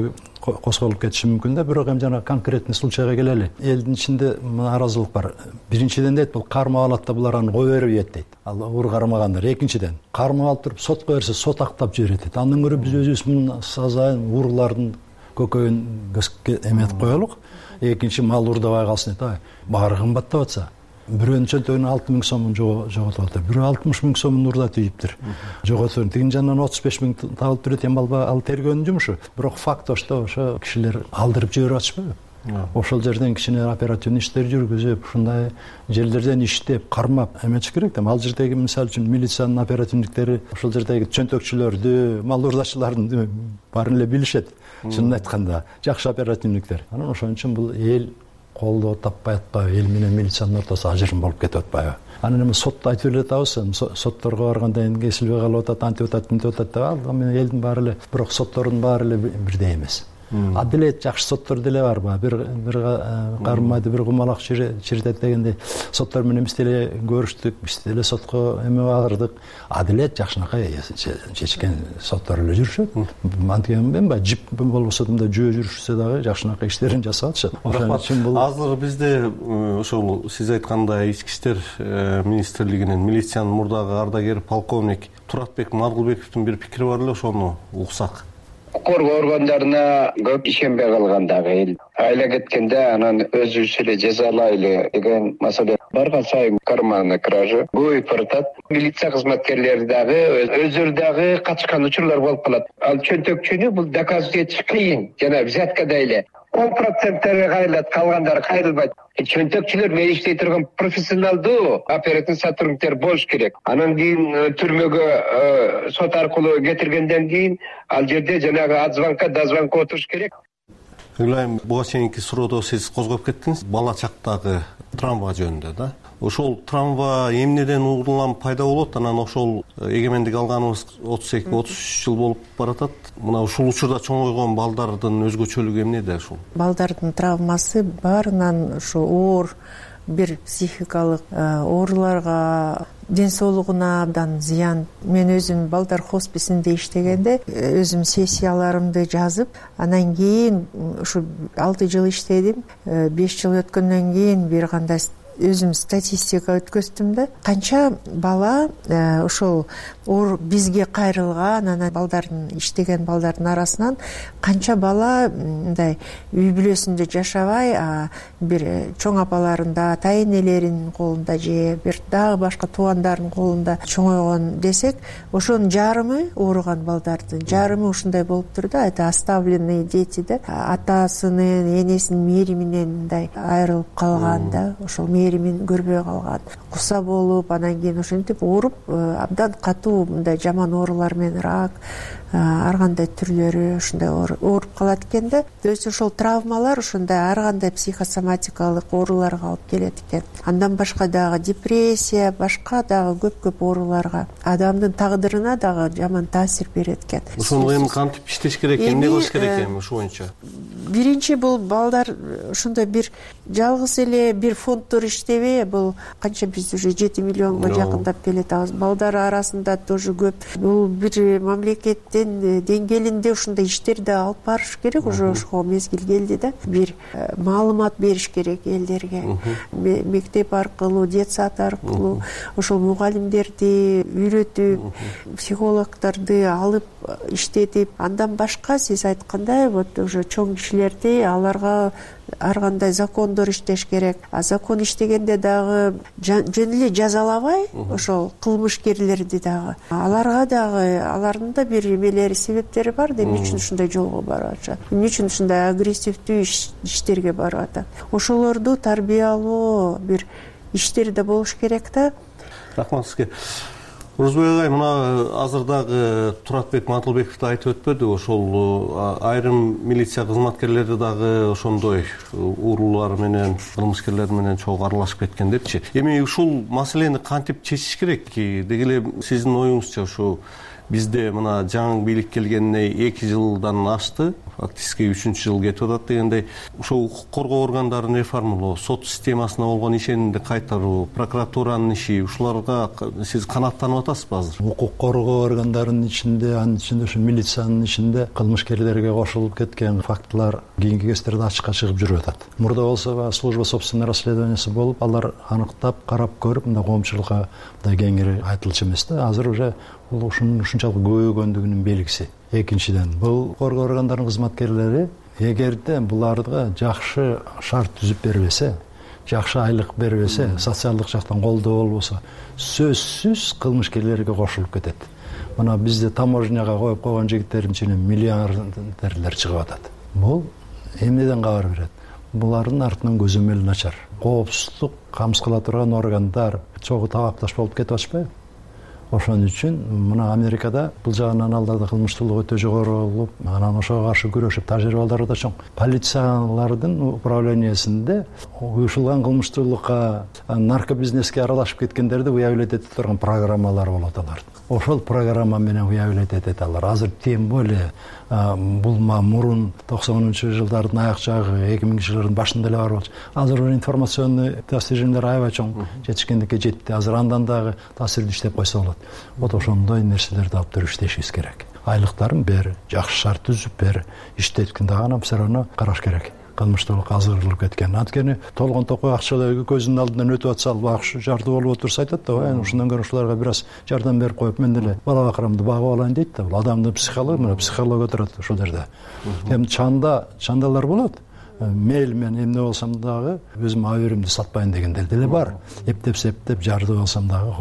козголуп кетиши мүмкүн да. Бирок эми жана конкретный случайга келели. Элдин ичинде нааразылык бар. Биринчиден дейт, бул кармап алат да булар аны кое бербейт дейт. Ал уур кармагандар. Экинчиден, кармап алып туруп сотко берсе сот актап жиберет дейт. Андан көрө биз өзүбүз мунун сазайын урлардын көкөйүн эметип коелук. Экинчи мал уурдабай калсын дейт. Баары кымбаттап атса, бирөөнүн чөнтөгүнөн 60 000 сомун жоготуп атат. Бирөө 60 000 сомун уурдатып ийиптир. Жоготуп, тигин жандан 35 000 табылып турат. Эми ал тергөөнүн жумушу. Бирок факт ошо кишилер алдырып жиберип атышпайбы? Ошол жерден кичине оперативный иштер жүргүзүп, ушундай жерлерден иштеп, кармап эметиш керек да. Ал жердеги мисалы үчүн милициянын оперативниктери ошол жердеги чөнтөкчүлөрдү, мал уурдачылардын баарын эле билишет. Чынын айтканда, жакшы оперативниктер. Анан ошон үчүн бул эл колдоо таппай атпайбы, эл менен милициянын ортосу ажырым болуп кетип атпайбы? Анан эми сотто айтып эле атабыз, сотторго барганда эми кесилбей калып атат, антип атат, мынтип атат деп. Ал эми элдин баары эле, бирок соттордун баары эле бирдей эмес. Деле жакшы соттор деле бар. Бир кармайды, бир кумалак чиритет дегендей соттор менен биз деле көрүштүк, биз деле сотко эме бардык. Деле жакшынакай чечкен соттор эле жүрүшөт. Антиген эми жип болбосо да жөө жүрүшсө дагы жакшынакай иштерин жасап атышат. Ошон үчүн бул азыр бизде ошол сиз айткандай ички иштер министрлигинин милициянын мурдагы ардагери полковник Туратбек Маргулбековдун бир пикири бар эле, ошону уксак. Коргоо органдарына көп ишенбей калган дагы эл айла кеткенде анан өзүбүз эле жазалайлы деген маселе барган сайын карманына кража көбөйүп баратат. Милиция кызматкерлери дагы өздөрү дагы катышкан учурлар болуп калат. Ал чөнтөкчүнү бул доказать этиш кыйын. Жана взяткада эле 10% кайрылат, калгандары кайрылбайт. Чөнтөкчүлөр менен иштей турган профессионалдуу оперативный сотрудниктер болуш керек. Анан кийин түрмөгө сот аркылуу кетиргенден кийин ал жерде жанагы отзвонка, дозвонка отуруш керек. Ыйлайм, буга чейинки суроодо сиз козгоп кеттиңиз, бала чактагы травма жөнүндө да. Ошол травма эмнеден улам пайда болот? Анан ошол эгемендик алганыбыз 32-33 жыл болуп баратат. Мына ушул учурда чоңойгон балдардын өзгөчөлүгү эмнеде ушул? Балдардын травмасы баарынан ушу оор бир психикалык ооруларга, ден соолугуна абдан зыян. Мен өзүм балдар хосписинде иштегенде өзүм сессияларымды жазып, анан кийин ушу 6 жыл иштедим. 5 жыл өткөндөн кийин бир кандай өзүм статистика өткөздүм да. Канча бала ошол бизге кайрылган, анан балдардын иштеген балдардын арасынан канча бала мындай үй бүлөсүндө жашабай, бир чоң апаларында, ата энелеринин колунда же бир дагы башка туугандарынын колунда чоңойгон десек, ошонун жарымы ооруган балдардын жарымы ушундай болуптур да. Это оставленные дети да. Атасынын, энесинин мээриминен мындай айрылып калган да. Ошол мээримин көрбөй калган, куса болуп, анан кийин ошентип ооруп, абдан катуу мындай жаман оорулар менен рак, ар кандай түрлөрү ушундай ооруп калат экен да. То есть ошол травмалар ушундай ар кандай психосоматикалык ооруларга алып келет экен. Андан башка дагы депрессия, башка дагы көп ооруларга, адамдын тагдырына дагы жаман таасир берет экен. Ошону эми кантип иштеш керек, эмне кылыш керек эми ушу боюнча? Биринчи бул балдар ушундай бир жалгыз эле бир фонддор иштебей, бул канча биз уже 7 миллионго жакындап келатабыз. Балдар арасында тоже көп. Бул бир мамлекеттин деңгээлинде ушундай иштерди алып барыш керек. Уже ошого мезгил келди да. Бир маалымат бериш керек элдерге. Мектеп аркылуу, детсад аркылуу ошол мугалимдерди үйрөтүп, психологдорду алып иштетип, андан башка сиз айткандай вот уже чоң кишилерди аларга ар кандай закондор иштеш керек. Закон иштегенде дагы жөн эле жазалабай, ошол кылмышкерлерди дагы, аларга дагы алардын да бир эмелери, себептери бар да, эмне үчүн ушундай жолго барып атышат, эмне үчүн ушундай агрессивдүү иштерге барып атат. Ошолорду тарбиялоо бир иштер да болуш керек да. Рахмат сизге. Орозбек агай, мына азыр дагы Туратбек Матылбеков да айтып өтпөдү, ошол айрым милиция кызматкерлери дагы ошондой уурулар менен, кылмышкерлер менен чогуу аралашып кеткен депчи. Эми ушул маселени кантип чечиш керек? Деги эле сиздин оюңузча ушу бизде мына жаңы бийлик келгенине 2 жылдан ашты, фактически 3-чү жыл кетип атат дегендей, ошол укук коргоо органдарын реформалоо, сот системасына болгон ишенимди кайтаруу, прокуратуранын иши, ушуларга сиз канааттанып атасызбы азыр? Укук коргоо органдарынын ичинде, анын ичинде ушу милициянын ичинде кылмышкерлерге кошулуп кеткен фактылар кийинки кездерде ачыкка чыгып жүрүп атат. Мурда болсо служба собственного расследованиясы болуп, алар аныктап, карап көрүп, мындай коомчулукка мындай кеңири айтылчу эмес да. Азыр уже бул ушунчалык көбөйгөндүгүнүн белгиси. Экинчиден, бул коргоо органдарынын кызматкерлери эгерде буларга жакшы шарт түзүп бербесе, жакшы айлык бербесе, социалдык жактан колдоо болбосо, сөзсүз кылмышкерлерге кошулуп кетет. Мына бизде таможняга коюп койгон жигиттердин ичинен миллиардерлер чыгып атат. Бул эмнеден кабар берет? Булардын артынан көзөмөл начар. Коопсуздук камсыз кыла турган органдар чогуу табакташ болуп кетип атышпайбы? Ошон үчүн мына Америкада бул жагынан аларда кылмыштуулук өтө жогору болуп, анан ошого каршы күрөшүп, тажрыйбалары да чоң. Полициялардын управлениясинде уюшулган кылмыштуулукка, наркобизнеске аралашып кеткендерди выявлять этип турган программалар болот алардын. Ошол программа менен выявлять этет алар. Азыр тем более бул мурун 90-жылдардын аяк жагы, 2000-жылдардын башында эле бар болчу. Азыр информационный достижениялар аябай чоң жетишкендикке жетти. Азыр андан дагы таасирдүү иштеп койсо болот. Вот ошондой нерселерди алып туруп иштешибиз керек. Айлыктарын бер, жакшы шарт түзүп бер, иштеткенде гана все равно караш керек. Кылмыштуулукка азырылып кеткен. Анткени толгон токой акчалар көзүнүн алдынан өтүп атса, ал жарды болуп отурса айтат да, ушундан көрө ушуларга бир аз жардам берип коюп, мен деле бала бакырамды багып алайын дейт да. Бул адамдын психология турат ушул жерде. Эми чандалар болот. Мейл мен эмне болсом дагы өзүм аберимди сатпайын дегендер деле бар. Эптеп жарды болсом дагы,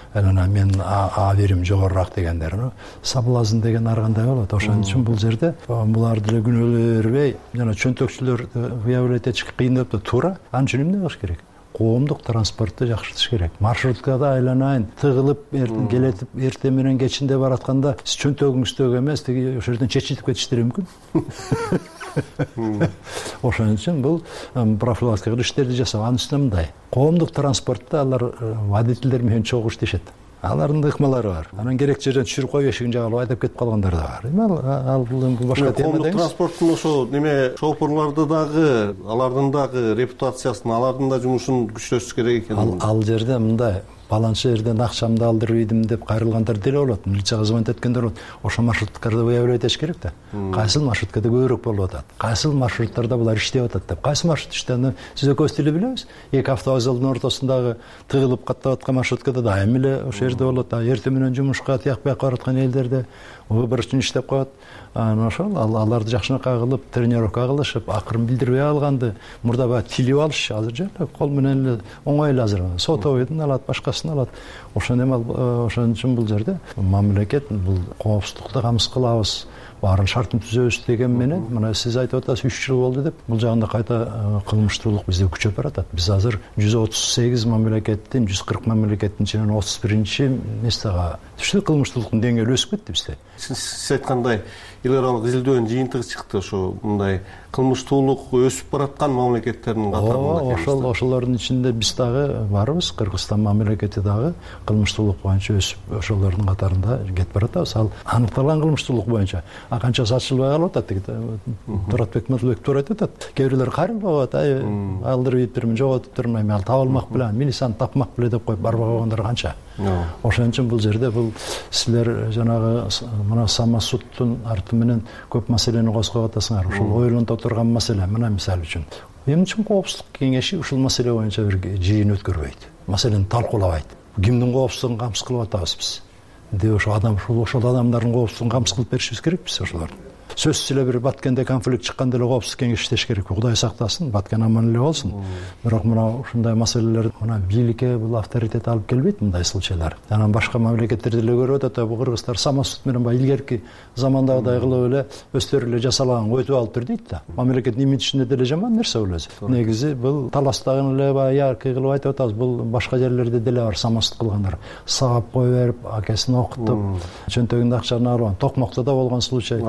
мен аберим жогорураак дегендер. Соблазн деген ар кандай болот. Ошон үчүн бул жерде булар деле күнөөлөй бербей, жана чөнтөкчүлөрдү выявлять этиш кыйындап да туура. Анын үчүн эмне кылыш керек? Коомдук транспортты жакшыртыш керек. Маршруткада айланайын, тыгылып келетип, эртең менен кечинде баратканда сиз чөнтөгүңүздөгү эмес, тиги ошол жерден чечилип кетиштери мүмкүн. Ошон үчүн бул профилактикалык иштерди жасап, анын үстүнө мындай. Коомдук транспортто алар водительдер менен чогуу иштешет. Алардын ыкмалары бар. Анан керек жерден түшүрүп коюп эшигин жагалап айдап кетип калгандар да бар. Ал башка тема да. Коомдук транспорттун ошо шоферлорду дагы, алардын дагы репутациясын, алардын да жумушун күчөтүш керек экен. Ал жерде мындай баланча жерден акчамды алдырып ийдим деп кайрылгандар деле болот. Милицияга звонить эткендер болот. Ошо маршруткаларды выявлять этиш керек да. Кайсыл маршруткада көбүрөөк болуп атат? Кайсыл маршруттарда булар иштеп атат деп. Кайсы маршрут иштегенин сиз экөөбүз деле билебиз. Эки автовокзалдын ортосундагы тыгылып каттап аткан маршруткада дайым эле ошол жерде болот. Эртең менен жумушка тияк бияк бараткан элдерде выбор үчүн иштеп коет. Ошол аларды жакшынакай кылып, тренировка кылышып, акырын билдирбей алганды, мурда баягы тилип алыш, азыр жана кол менен эле оңой эле азыр. Сотовойдун алат, башкасын алат. Ошон үчүн бул жерде мамлекет бул коопсуздукты камсыз кылабыз, баарын шартын түзөбүз деген менен, мына сиз айтып атасыз 3 жыл болду деп, бул жагында кайта кылмыштуулук бизде күчөп баратат. Биз азыр 138 мамлекеттин, 140 мамлекеттин ичинен 31-нестега түштү, кылмыштуулуктун деңгээли өсүп кетти бизде. Сиз айткандай эл аралык изилдөөнүн жыйынтыгы чыкты, ошо мындай кылмыштуулук өсүп бараткан мамлекеттердин катарында. Ошолордун ичинде биз дагы барбыз. Кыргызстан мамлекети дагы кылмыштуулук боюнча өсүп, ошолордун катарында кетип баратабыз. Ал аныкталган кылмыштуулук боюнча канчасы ачылбай калып атат. Туратбек Матылбек туура айтып атат. Кээ бирлер кайрылып атат, алдырып ийиптирмин, жоготуп турмайм, ал табылмак беле, милицияны тапмак беле деп коюп барбай койгондор канча. Ошон үчүн бул жерде бул силер жанагы мына самосудтун арты менен көп маселени козгоп атасыңар. Ушул ойлонто турган маселе. Мына мисалы үчүн эмне үчүн коопсуздук кеңеши ушул маселе боюнча бир жыйын өткөрбөйт, маселени талкуулабайт? Кимдин коопсуздугун камсыз кылып атабыз биз? Деп ошол адамдардын коопсуздугун камсыз кылып беришибиз керекпиз ошолордун. Сөзсүз эле бир Баткенде конфликт чыкканда эле коопсуздук кеңеш иштеш керек. Кудай сактасын, Баткен аман эле болсун. Бирок мына ушундай маселелер мына бийликке бул авторитет алып келбейт, мындай случайлар. Анан башка мамлекеттерде эле көрүп атат, бу кыргыздар самосуд менен баягы илгерки замандагыдай кылып эле өздөрү эле жасалаган өтүп алыптыр дейт да. Мамлекеттин имиджине деле жаман нерсе бул өзү. Негизи бул таластагын эле баягы яркый кылып айтып атабыз. Бул башка жерлерде деле бар самосуд кылгандар. Сабап кое берип, акесин окутуп, чөнтөгүндө акчаны алган. Токмокто да болгон случай. Мына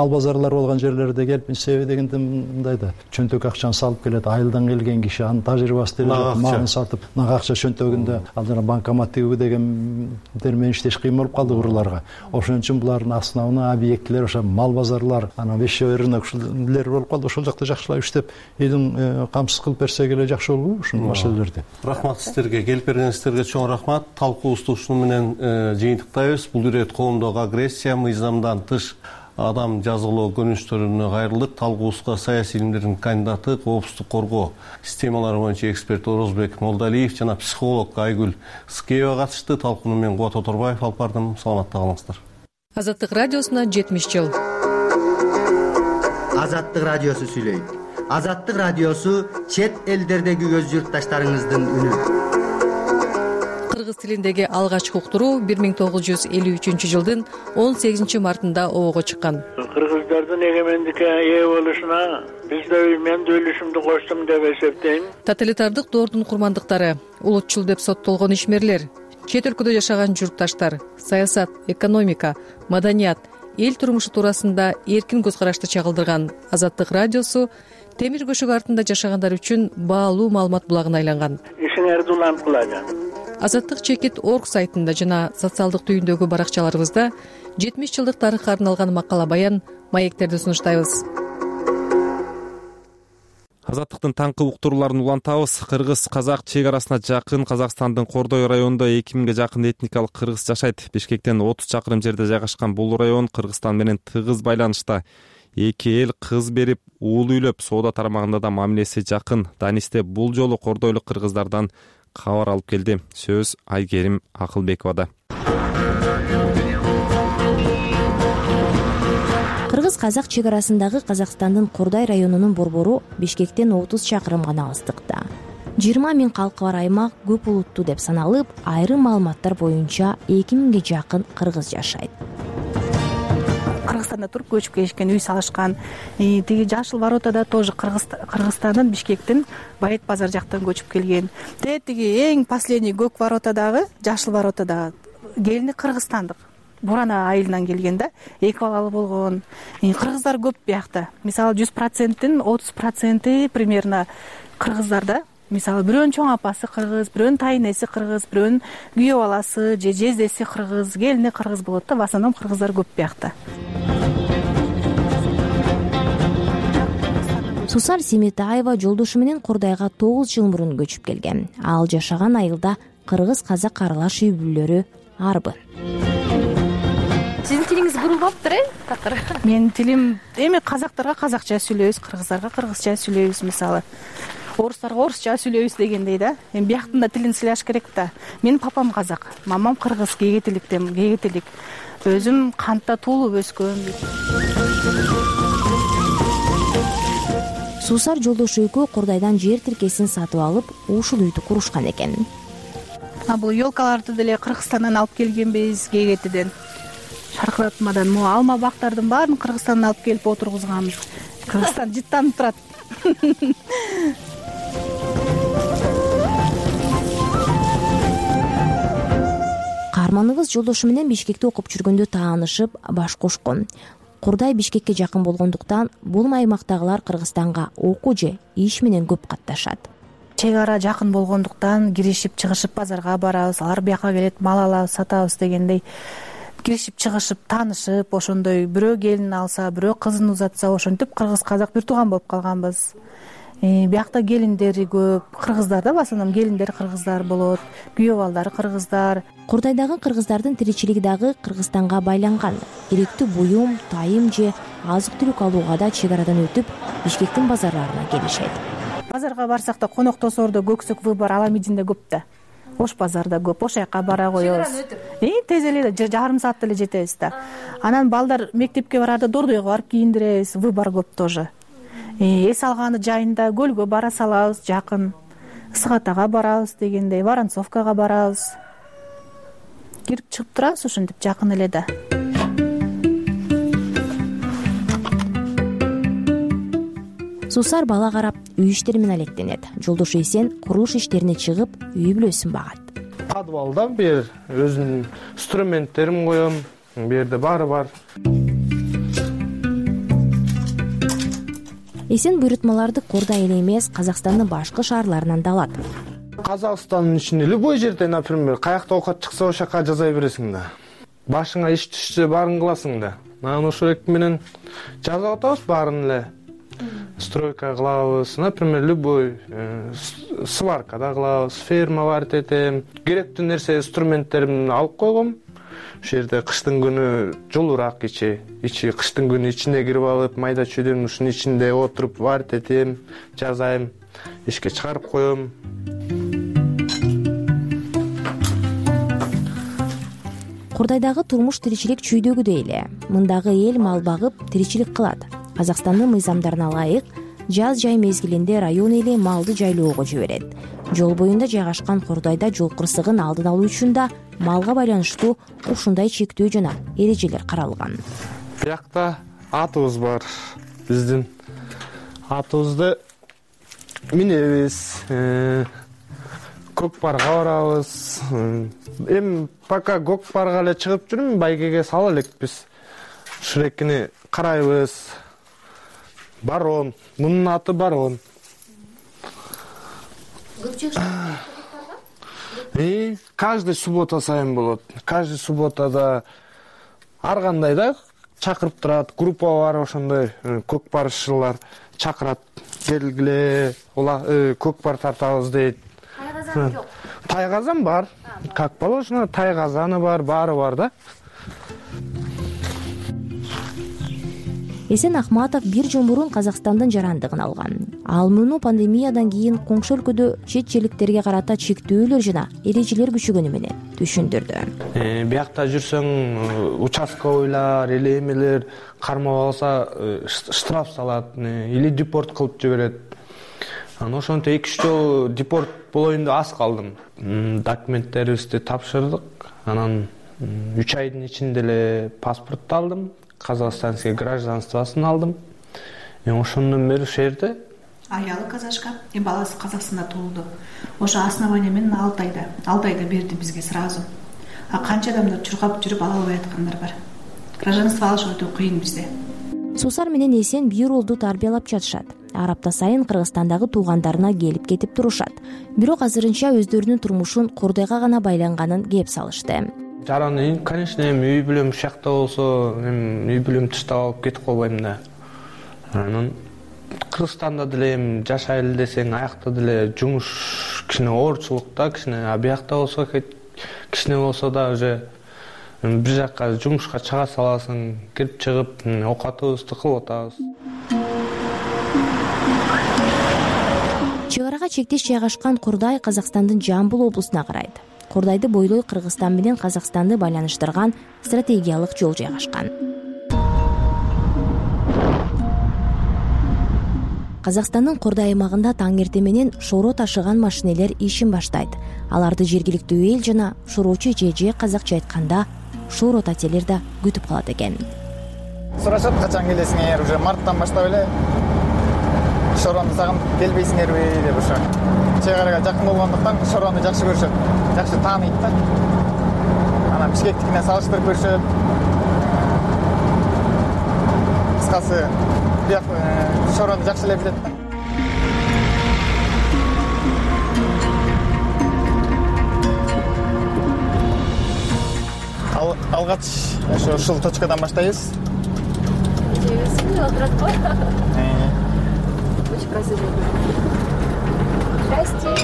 мал базарлар болгон жерлерде келип себеби дегенде мындай да чөнтөк акчаны салып келет, айылдан келген киши анын тажрыйбасы деле жок, малын сатып нак акча чөнтөгүндө ал жана банкомат тигүү дегендер менен иштеш кыйын болуп калды урууларга. Ошон үчүн булардын основной объектилери ошо мал базарлар, анан вещевой рынок ушулер болуп калды. Ошол жакта жакшылап иштеп, элин камсыз кылып берсек эле жакшы болобу ушул маселелерди. Рахмат сиздерге, келип бергениңиздерге чоң рахмат. Талкуубузду ушуну менен жыйынтыктайбыз. Бул ирет коомдук агрессия, мыйзамдан тыш адам жазалоо көрүнүштөрүнө кайрылдык. Талкуубузга саясий илимдердин кандидаты, коопсуздук коргоо системалары боюнча эксперт Орозбек Молдалиев жана психолог Айгүл Скеева катышты. Талкууну мен Кубат Оторбаев алып бардым. Саламатта калыңыздар. Азаттык радиосуна 70 жыл. Азаттык радиосу сүйлөйт. Азаттык радиосу чет элдердеги өз журтташтарыңыздын үнү. Кыргыз тилиндеги алгачкы уктуруу 1953 жылдын 18 мартында обого чыккан. Кыргыздардын эгемендикке ээ болушуна мен да үлүшүмдү коштум деп эсептейм. Тоталитардык доордун курмандыктары, улутчул деп соттолгон ишмерлер, чет өлкөдө жашаган журтташтар, саясат, экономика, маданият, эл турмушу туурасында эркин көз карашты чагылдырган Азаттык радиосу темир көшөк артында жашагандар үчүн баалуу маалымат булагына айланган. Ишиңерди улант кылган. Азаттык чекит.org сайтында жана социалдык түйүндөгү баракчаларыбызда 70 жылдык тарыхка арналган макала баян, маектерди сунуштайбыз. Азаттыктын таңкы уктурууларын улантабыз. Кыргыз-казак чек арасына жакын Казакстандын Кордой районунда 2000ге жакын этникалык кыргыз жашайт. Бишкектен 30 чакырым жерде жайгашкан бул район Кыргызстан менен тыгыз байланышта. Эки эл кыз берип, уул үйлөп, соода тармагында да мамилеси жакын. Данисте бул жолу кордойлук кыргыздардан кабар алып келди. Сөз Айгерим Акылбековада. Кыргыз-казак чек арасындагы Казакстандын Кордай районунун борбору Бишкектен 30 чакырым гана алыстыкта. 20 миң калкы бар аймак көп улуттуу деп саналып, айрым маалыматтар боюнча 2000ге жакын кыргыз жашайт. Кыргызстанда туруп көчүп келишкен, үй салышкан. Тиги Жашыл воротада тоже Кыргызстандын Бишкектин Байет базар жактан көчүп келген. Тиги эң последний Көк воротадагы, Жашыл воротадагы келини кыргызстандык. Бурана айылынан келген да, эки балалы болгон. Кыргыздар көп биякта. Мисалы 100%-тин 30% примерно кыргыздарда. Мисалы бирөөнүн чоң апасы кыргыз, бирөөнүн тайнеси кыргыз, бирөөнүн күйөө баласы же жездеси кыргыз, келини кыргыз болот да, в основном кыргыздар көп биякта. Сусар Семетаева жолдошу менен Кордайга 9 жыл мурун көчүп келген. Ал жашаган айылда кыргыз-казак аралаш үй бүлөлөрү арбы. Сиздин тилиңиз бурулбаптыр, такыр? Менин тилим эми казактарга казакча сүйлөйбүз, кыргыздарга кыргызча сүйлөйбүз мисалы. Орустарга орусча сүйлөйбүз дегендей да. Эми бияктын да тилин сыйлаш керек да. Менин папам казак, мамам кыргыз, кегетилик. Өзүм кантта туулуп өскөм. Сусар жолдошу экөө Кордайдан жер тиркесин сатып алып, ушул үйдү курушкан экен. Бул ёлкаларды деле Кыргызстандан алып келгенбиз, Кегетиден. Шаркыратмадан алма бактардын баарын Кыргызстандан алып келип отургузганбыз. Кыргызстан жыттанып турат. Каарманыбыз жолдошу менен Бишкекте окуп жүргөндө таанышып, баш кошкон. Кордай Бишкекке жакын болгондуктан бул аймактагылар Кыргызстанга окуу же иш менен көп катташат. Чек ара жакын болгондуктан киришип чыгышып базарга барабыз, алар бияка келет, мал алабыз, сатабыз дегендей. Киришип чыгышып, таанышып, ошондой бирөө келин алса, бирөө кызын узатса, ошентип кыргыз-казак бир тууган болуп калганбыз. Биякта келиндери көп, кыргыздарда в основном келиндер кыргыздар болот, күйөө балдары кыргыздар. Кордайдагы кыргыздардын тиричилиги дагы Кыргызстанга байланган. Керектүү буюм, тайым же азык-түлүк алууга да чек арадан өтүп, Бишкектин базарларына келишет. Базарга барсак да Коноктосордо көксөк выбор Аламидинде көп да. Ош базарда көп, ош жака бара коебуз. Тез эле жарым саатта эле жетебиз да. Анан балдар мектепке барарда Дордойго барып кийиндиребиз, выбор көп тоже. Эс алганы жайында көлгө бара салабыз, жакын. Ысык-Атага барабыз дегендей, Воронцовкага барабыз. Кирип чыгып турабыз ошентип жакын эле да. Сусар бала карап, үй иштери менен алектенет. Жолдошу Эсен курулуш иштерине чыгып, үй бүлөсүн багат. Подвалда бир өзүнүн инструменттерин коем, бу жерде баары бар. эсен буйрутмаларды Кордай эле эмес, Казакстандын башка шаарларынан да алат. Казакстандын ичинде любой жерде, например, каякта оокат чыкса ошол жака жаза бересиң да. Башыңа иш түшсө баарын кыласың да. Анан ошол менен жазып атабыз баарын эле. Стройка кылабыз, например, любой сваркада кылабыз, ферма барып этем. Керектүү нерсе инструменттеримди алып койгом. Ошол жерде кыштын күнү жылуураак ичи кыштын күнү ичине кирип алып, майда чүйдөн ушунун ичинде отуруп барып этем, жазайм, ишке чыгарып коем. Кордайдагы турмуш тиричилик чүйдөгүдөй эле. Мындагы эл мал багып тиричилик кылат. Казакстандын мыйзамдарына ылайык жаз жай мезгилинде район эли малды жайлоого жиберет. Жол боюнда жайгашкан Кордайда жол кырсыгын алдын алуу үчүн да малга байланыштуу ушундай чектөө жана эрежелер каралган. Биякта атыбыз бар. Биздин атыбызды минебиз, көк парга барабыз. Эми пока көк парга эле чыгып жүрмүн, байгеге сала элекпиз. Шурекини карайбыз. Барон, мунун аты Барон. Каждый суббота сайын болот. Каждый субботада ар кандай да чакырып турат, группа бар ошондой көк барышчылар чакырат. Келгиле, көк бар тартабыз дейт. Тайгазан жок. Тайгазан бар. Как положено, тайгазаны бар, баары бар да. Эсен Ахматов бир жыл мурун Казакстандын жарандыгын алган. Ал муну пандемиядан кийин коңшу өлкөдө чет жердиктерге карата чектөөлөр жана эрежелер күчөгөнү менен түшүндүрдү. Биякта жүрсөң, участковыйлар, эле эмелер кармап алса штраф салат, или депорт кылып жиберет. Анан ошонтип 2-3 жолу депорт болоюн деп аз калдым. Документтерибизди тапшырдык. Анан 3 айдын ичинде эле паспортду алдым. Казахстанский гражданствосын алдым. Ошондон бери ошол жерде. Аялы казашка, баласы Казакстанда туулду. Ошо основание менен 6 айда берди бизге сразу. Канча адамдар чуркап жүрүп ала албай аткандар бар. Гражданство алыш өтө кыйын бизде. Сусар менен Эсен бир уулду тарбиялап жатышат. Ар апта сайын Кыргызстандагы туугандарына келип кетип турушат. Бирок азырынча өздөрүнүн турмушун Кордойго гана байланганын кеп салышты. Жараны, конечно, үй бүлөм ушакта болсо, үй бүлөм таштап алып кетип калбайм да. Анан Кыргызстанда деле жашайлы десең, аякта деле жумуш кичине оорчулукта, кичине биякта болсо, кичине болсо да уже бир жакка жумушка чыга саласың, кирип чыгып, оокатыбызды кылып атабыз. Чек арага чектеш жайгашкан Кордай Казакстандын Жамбыл облусуна карайт. Кордайды бойлой Кыргызстан менен Казакстанды байланыштырган стратегиялык жол жайгашкан. Казакстандын Кордай аймагында таң эрте менен шоро ташыган машинелер ишин баштайт. Аларды жергиликтүү эл жана шороочу же казакча айтканда шорот ателер да күтүп калат экен. Сурашат, качан келесиңер? Уже марттан баштап эле шорону сагынып келбейсиңерби деп ошо. Чек арага жакын болгондуктан шорону жакшы көрүшөт. Жакшы тааныйт да. Анан Бишкектикине салыштырып көрүшөт. Кыскасы, бияк шорону жакшы эле билет да. Алгач ушул точкадан баштайбыз. Отурат го. Очень красиво. Здрасте.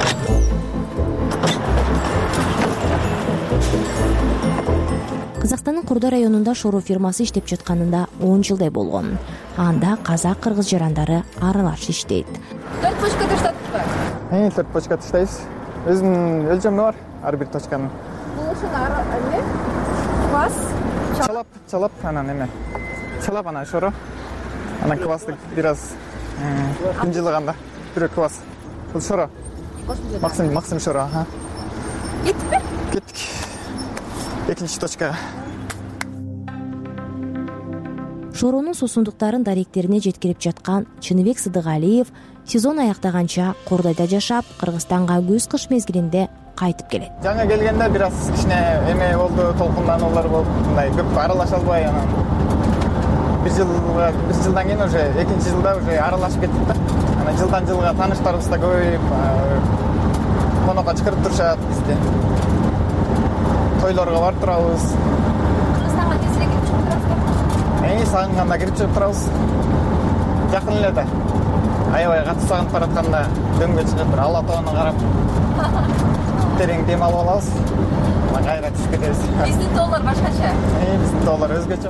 Казакстандын Кордой районунда шоро фирмасы иштеп жатканында 10 жылдай болгон. Анда казак-кыргыз жарандары аралаш иштейт. 4 точка таштадык. 4 точка таштайбыз. Өзүнүн өлчөмү бар ар бир точканын. Бул ушун эме? Квас? Чалап, анан эме. Чалап анан шоро. Анан квасты бир аз кынжылаганда бирөө квас. Бул шоро. Максим шоро, Кеттикпи? Кеттик. Экинчи точкага. Шоронун суусундуктарын даректерине жеткирип жаткан Чыныбек Сыдыгалиев сезон аяктаганча Кордойдо жашап, Кыргызстанга күз-кыш мезгилинде кайтып келет. Жаңа келгенде бир аз кичине эме болду, толкундануулар болуп, мындай көп аралаша албай анан бир жылдан кийин уже экинчи жылда уже аралашып кеттик да. Анан жылдан жылга тааныштарыбыз да көбөйүп, конокко чакырып турушат бизди. Тойлорго барып турабыз. Кыргызстанга тезирээк кирип чыгып турасызбы? Сагынганда кирип чыгып турабыз. Жакын эле да. Аябай катуу сагынып баратканда дөңгө чыгып бир Ала тоону карап терең дем алып алабыз. Кайра түшүп кетебиз. Биздин тоолор башкача. Биздин тоолор өзгөчө.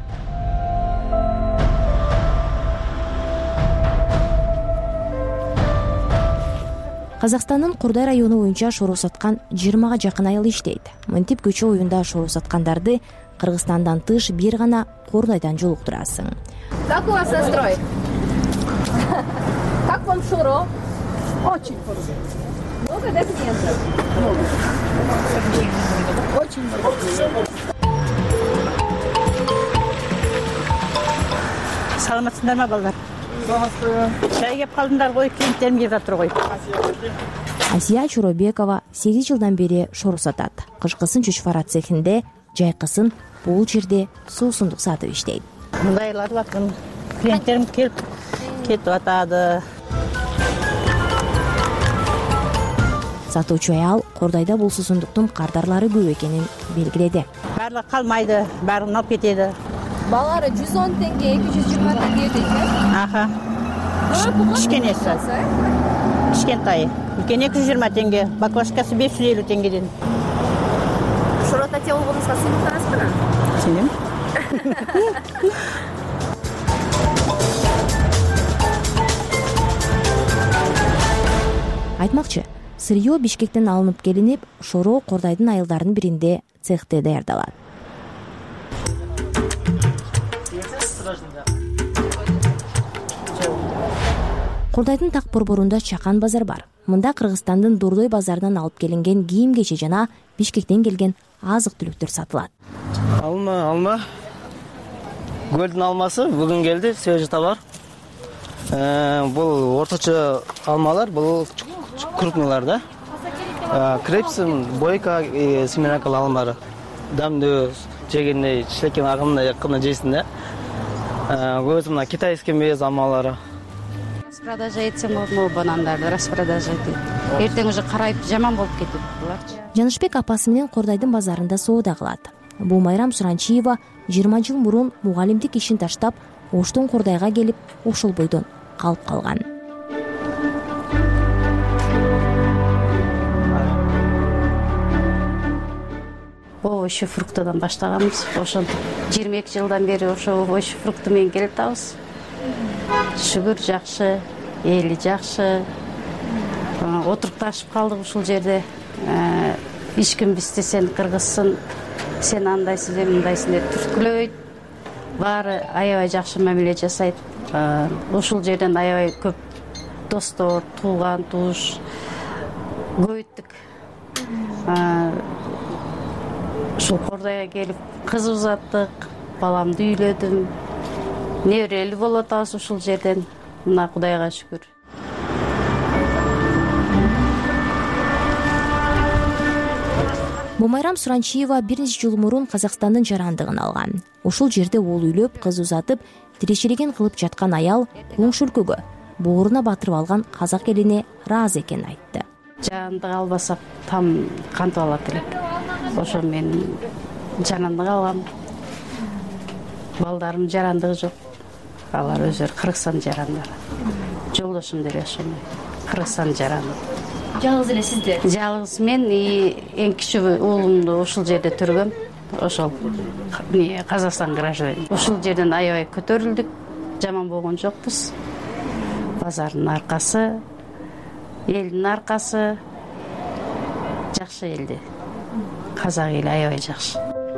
Казакстандын Курдай району боюнча шору саткан 20га жакын айыл иштейт. Мынтип көчө оюнда шору саткандарды Кыргызстандан тыш бир гана Курдайдан жолуктурасың. Как у вас настрой? Как вам шоро? Очень хорошо. Много, да, клиентов? Много. Очень много. Саламатсыздарбы балдар? Чай кеп калдыңдар ғой, клиенттерим келип жатыр ғой. Асия Чуробекова 8 жылдан бери шору сатат. Кышкысын чучвара цехинде, жайкысын бул жерде суусундук сатып иштейт. Мындайлар бакын, клиенттерим келип кетип атады. Сатуучу аял Курдайда бул суусундуктун кардарлары көп экенин белгиледи. Баары калмайды, баарын алып кетеді. Балары 110 теңге, 220 теңге дейт. Аха. Кичкенеси. Кичкентай. Үлкен 220 теңге, баклажкасы 550 теңгеден. Шорота те болгонуңузга сыйынтасызбы? Сенем. Айтмакчы, сырьё Бишкектен алынып келинип, шоро Курдайдын айылдарынын биринде цехте даярдалат. Курдайдын так борборунда Чакан базар бар. Мында Кыргызстандын Дордой базарынан алып келинген кийим-кече жана Бишкектен келген азык-түлүктөр сатылат. Алма. Гөлдүн алмасы бүгүн келди, свежий товар. Бул орточо алмалар, бул крупныйлар да. Крепсин, бойка, семенакал алмалары. Дамдуу жегенде, шилекен агымына якында жейсиң да. Көбүсү мына китайский мез алмалары. Распродажа этсем болму банандарды, распродажа этет. Эртең уже карайып жаман болуп кетет буларчы. Жанышбек апасы менен Курдайдын базарында соода кылат. Бул Майрам Суранчиева 20 жыл мурун мугалимдик ишин таштап, Оштон Курдайга келип, ошол бойдон калып калган. Овощи, фруктыдан баштаганбыз. Ошентип 22 жылдан бери ошо овощи, фрукты менен келип атабыз. Шүгүр жакшы, эли жакшы. Отурукташып калдык ушул жерде. Эч ким бизди сен кыргызсың, сен андайсың, сен мындайсың деп түрткүлөбөйт. Баары аябай жакшы мамиле жасайт. Ушул жерден аябай көп достор, тууган, тууш көбөйттүк. Ушул Курдайга келип кыз узаттык, баламды үйлөдүм. Неберелүү болуп атабыз ушул жерден. Мына Кудайга шүгүр. Майрам Суранчиева бир нече жыл мурун Казакстандын жарандыгын алган. Ушул жерде уул үйлөп, кыз узатып, тиричилигин кылып жаткан аял коңшу өлкөгө бооруна батырып алган казак элине ыраазы экенин айтты. Жарандык албасак там кантип алат элек. Ошо мен жарандык алгам. Балдарым жарандыгы жок. Алар өздөрү Кыргызстан жарандары. Жолдошум деле ошону Кыргызстан жарандыгы. Жалгыз эле сиздер? Жалгыз мен эң кичүү уулумду ушул жерде төргөм. Ошол Казакстан гражданин. Ушул жерден аябай көтөрүлдүк. Жаман болгон жокпуз. Базардын аркасы, элдин аркасы жакшы элди. Казак эли аябай жакшы.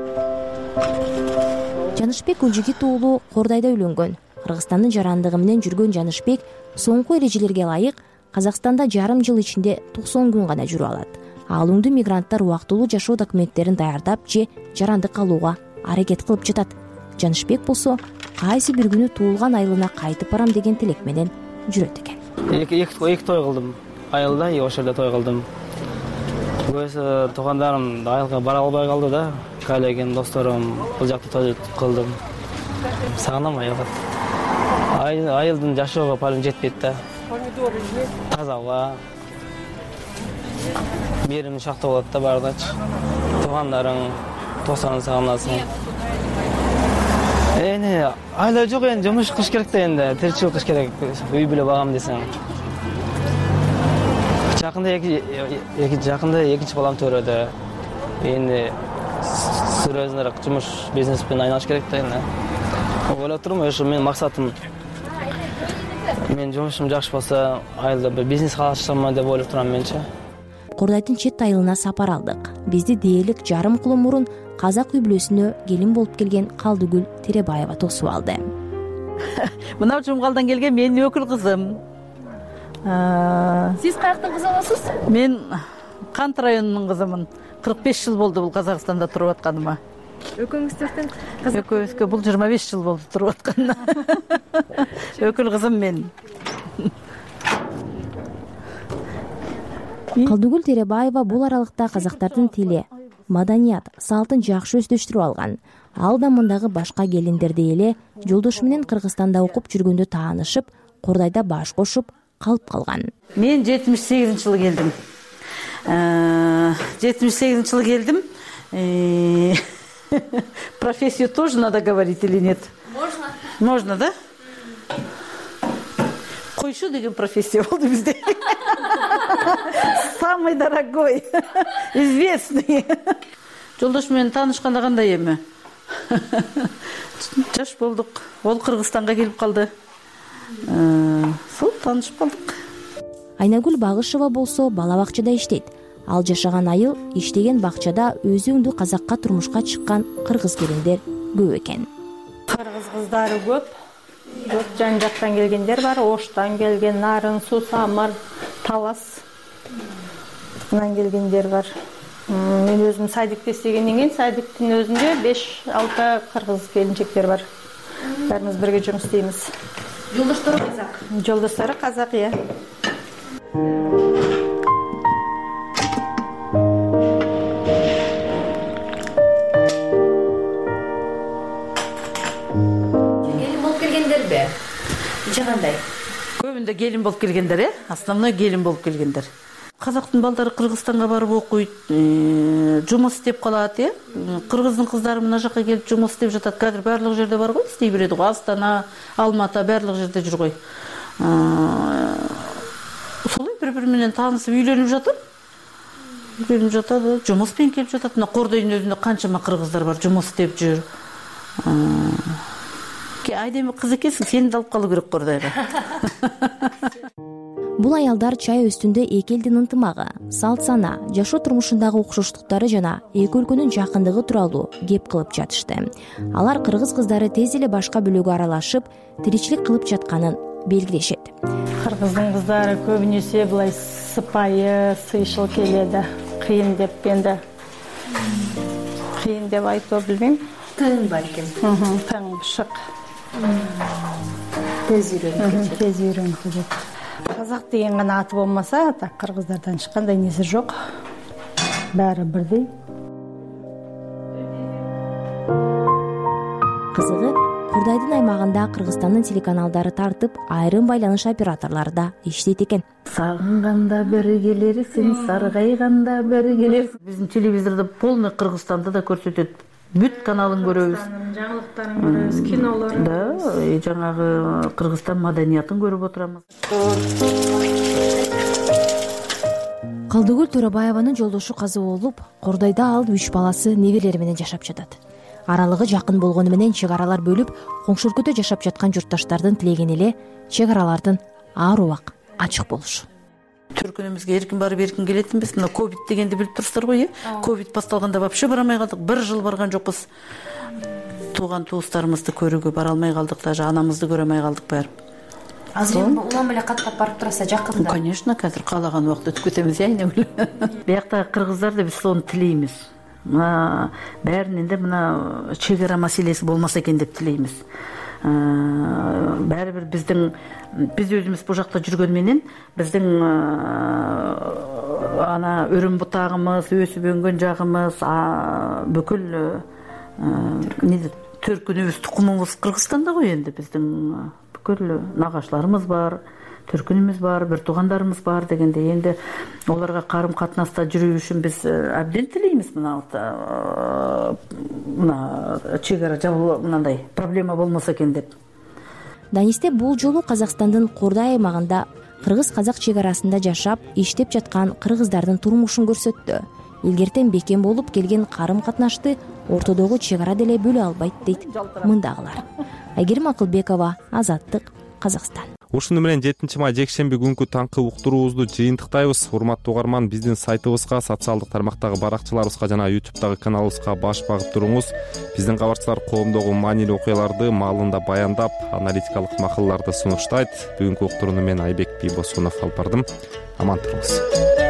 Жанышбек Гүлжигит уулу Курдайда үйлөнгөн. Кыргызстандын жарандыгы менен жүргөн Жанышбек соңку эрежелерге ылайык Казакстанда жарым жыл ичинде 90 күн гана жүрүп алат. Ал үндү мигранттар убактылуу жашоо документтерин даярдап же жарандык алууга аракет кылып жатат. Жанышбек болсо кайсы бир күнү туулган айылына кайтып барам деген тилек менен жүрөт экен. Эки той кылдым. Айылда ошол жерде той кылдым. Көбүсү туугандарым айылга бара албай калды да. Калеген досторум бул жакта той кылдым. Сагынам айылды. Айылдын жашоого палым жетпейт да. Таза ауа. Берим шакта болот да бардачы. Туугандарың, тосаңын сагынасың. Эне айла жок энди жумуш кылыш керек да энди, тиричилик кылыш керек. Үй бүлө багам десең. Жакында экинчи балам төрөдө. Энди сүрөзүнөрөөк жумуш бизнеспен айналыш керек да энди. Ойлоп турмун, ошо менин максатым. Мен жумушум жакшы болсо, айылда бир бизнес ачсаммы деп ойлоп турам менчи. Кордайдын чет айылына сапар алдык. Бизди дээрлик жарым кыл мурун казак үй бүлөсүнө келин болуп келген Калдыгүл Теребаева тосуп алды. Мына Жумгалдан келген менин өкүл кызым. Сиз каяктын кызы болосуз? Мен Кант районунун кызымын. 45 жыл болду бул Казакстанда туруп атканыма. Экөөңүздөрдүн экөөбүзгө бул 25 жыл болду туруп атканына. Өкүл кызым мен. Калдыгүл Теребаева бул аралыкта казактардын тили, маданият, салтын жакшы өздөштүрүп алган. Ал да мындагы башка келиндердей эле жолдошу менен Кыргызстанда окуп жүргөндө таанышып, Кордайда баш кошуп калып калган. Мен 78-жылы келдим. 78-жылы келдим. Профессию тоже надо говорить или нет? Можно. Можно, да? Койшу деген профессия болду бизде. Самый дорогой, известный. Жолдош менен таанышканда кандай эми? Жаш болдук. Ол Кыргызстанга келип калды. Сол таанышып калдык. Айнагүл Багышева болсо бала бакчада иштейт. Ал жашаган айыл иштеген бакчада өзү өңдүү казакка турмушка чыккан кыргыз келиндер көп экен. Кыргыз кыздары көп. Көп жан жактан келгендер бар. Оштан келген, Нарын, Сусамыр, Талас. Мынан келгендер бар. Мен өзүм садикте истегенден кийин садиктин өзүндө 5-6 кыргыз келинчектер бар. Баарыбыз бирге жумуш истейбиз. Жолдоштору казак. Жолдоштору казак, иә. Келин болуп келгендерби? Жагандай. Көбүндө келин болуп келгендер, основной келин болуп келгендер. Казактын балдары Кыргызстанга барып окуйт, жумуш иштеп калат, Кыргыздын кыздары мына жака келип жумуш иштеп жатат. Кадыр барлык жерде бар го, истей берет го. Астана, Алматы, барлык жерде жүр гой. Солой бири-бири менен таанышып үйлөнүп жатат. Үйлөнүп жатат, жумуш менен келип жатат. Мына Кордойдун өзүндө канчама кыргыздар бар, жумуш иштеп жүр. Айдеме кыз экенсиң, сени да алып калуу керек Кордойго. Бул аялдар чай үстүндө эки элдин ынтымагы, салт сана, жашоо турмушундагы окшоштуктары жана эки өлкөнүн жакындыгы тууралуу кеп кылып жатышты. Алар кыргыз кыздары тез эле башка бөлөгө аралашып, тиричилик кылып жатканын белгилешет. Кыргыздын кыздары көбүнесе былай сыпайы, сыйшыл келеді. Кыйын деп енді. Кыйын деп айтып билбейм. Тың балким. Тың, шык. Тез үйрөнүп. Тез үйрөнүп кетет. Казак деген гана аты болмаса, так кыргыздардан ешкандай несі жоқ. Бәрі бірдей. Кызыгы, Кордайдын аймагында Кыргызстандын телеканалдары тартып, айрым байланыш операторлары да иштейт экен. Сагынганда бери келерсиң, саргайганда бери келерсиң. Биздин телевизордо полный Кыргызстанды да көрсөтөт. Бүт каналын көрөбүз. Жаңылыктарын көрөбүз, кинолорун. Да, жаңагы Кыргызстан маданиятын көрүп отурабыз. Калдыгүл Төрөбаеванын жолдошу каза болуп, Кордайда ал 3 баласы неберелери менен жашап жатат. Аралыгы жакын болгону менен чек аралар бөлүп, коңшу өлкөдө жашап жаткан журтташтардын тилегени эле чек аралардын ар убак ачык болушу. Түркүнүмүзгө эркин барып эркин келетинбиз. Мына ковид дегенди билип турсуздар го, ковид басталганда вообще барамай калдык. 1 жыл барган жокпуз. Тууган туустарыбызды көрүүгө бара алмай калдык, даже анамызды көрө алмай калдык баары. Азыр эми улам эле каттап барып тураса жакында. Конечно, азыр каалаган убакта өтүп кетебиз, айнем эле. Биякта кыргыздарды биз сону тилейбиз. Мына баарынын да мына чек ара маселеси болмаса экен деп тилейбиз. Баары бир биз өзүбүз бул жакта жүргөн менен биздин ана өрүм бутагыбыз, өсүп өнгөн жагыбыз бүкүл төркүнүбүз тукумубуз Кыргызстанда го энди. Биздин бүкүл нагашыларыбыз бар, төркүнүбүз бар, бир туугандарыбыз бар дегенде энди оларга карым катнаста жүрүү үчүн биз абден тилейбиз. Мына чек ара жабылып мындай проблема болмосо экен деп. Данисте бул жолу Казакстандын Курдай аймагында кыргыз-казак чек арасында жашап, иштеп жаткан кыргыздардын турмушун көрсөттү. Илгертен бекем болуп келген карым катнашты ортодогу чек ара деле бөлө албайт дейт мындагылар. Айгерим Акылбекова, Азаттык, Казакстан. Ушуну менен 7 май жекшемби күнкү таңкы уктуруубузду жыйынтыктайбыз. Урматтуу угарман, биздин сайтыбызга, социалдык тармактагы баракчаларыбызга жана YouTube'дагы каналыбызга баш багып туруңуз. Биздин кабарчылар коомдогу маанилүү окуяларды маалында баяндап, аналитикалык макалаларды сунуштайт. Бүгүнкү уктурууну мен Айбек Бийбосунов алып бардым. Аман туруңуз.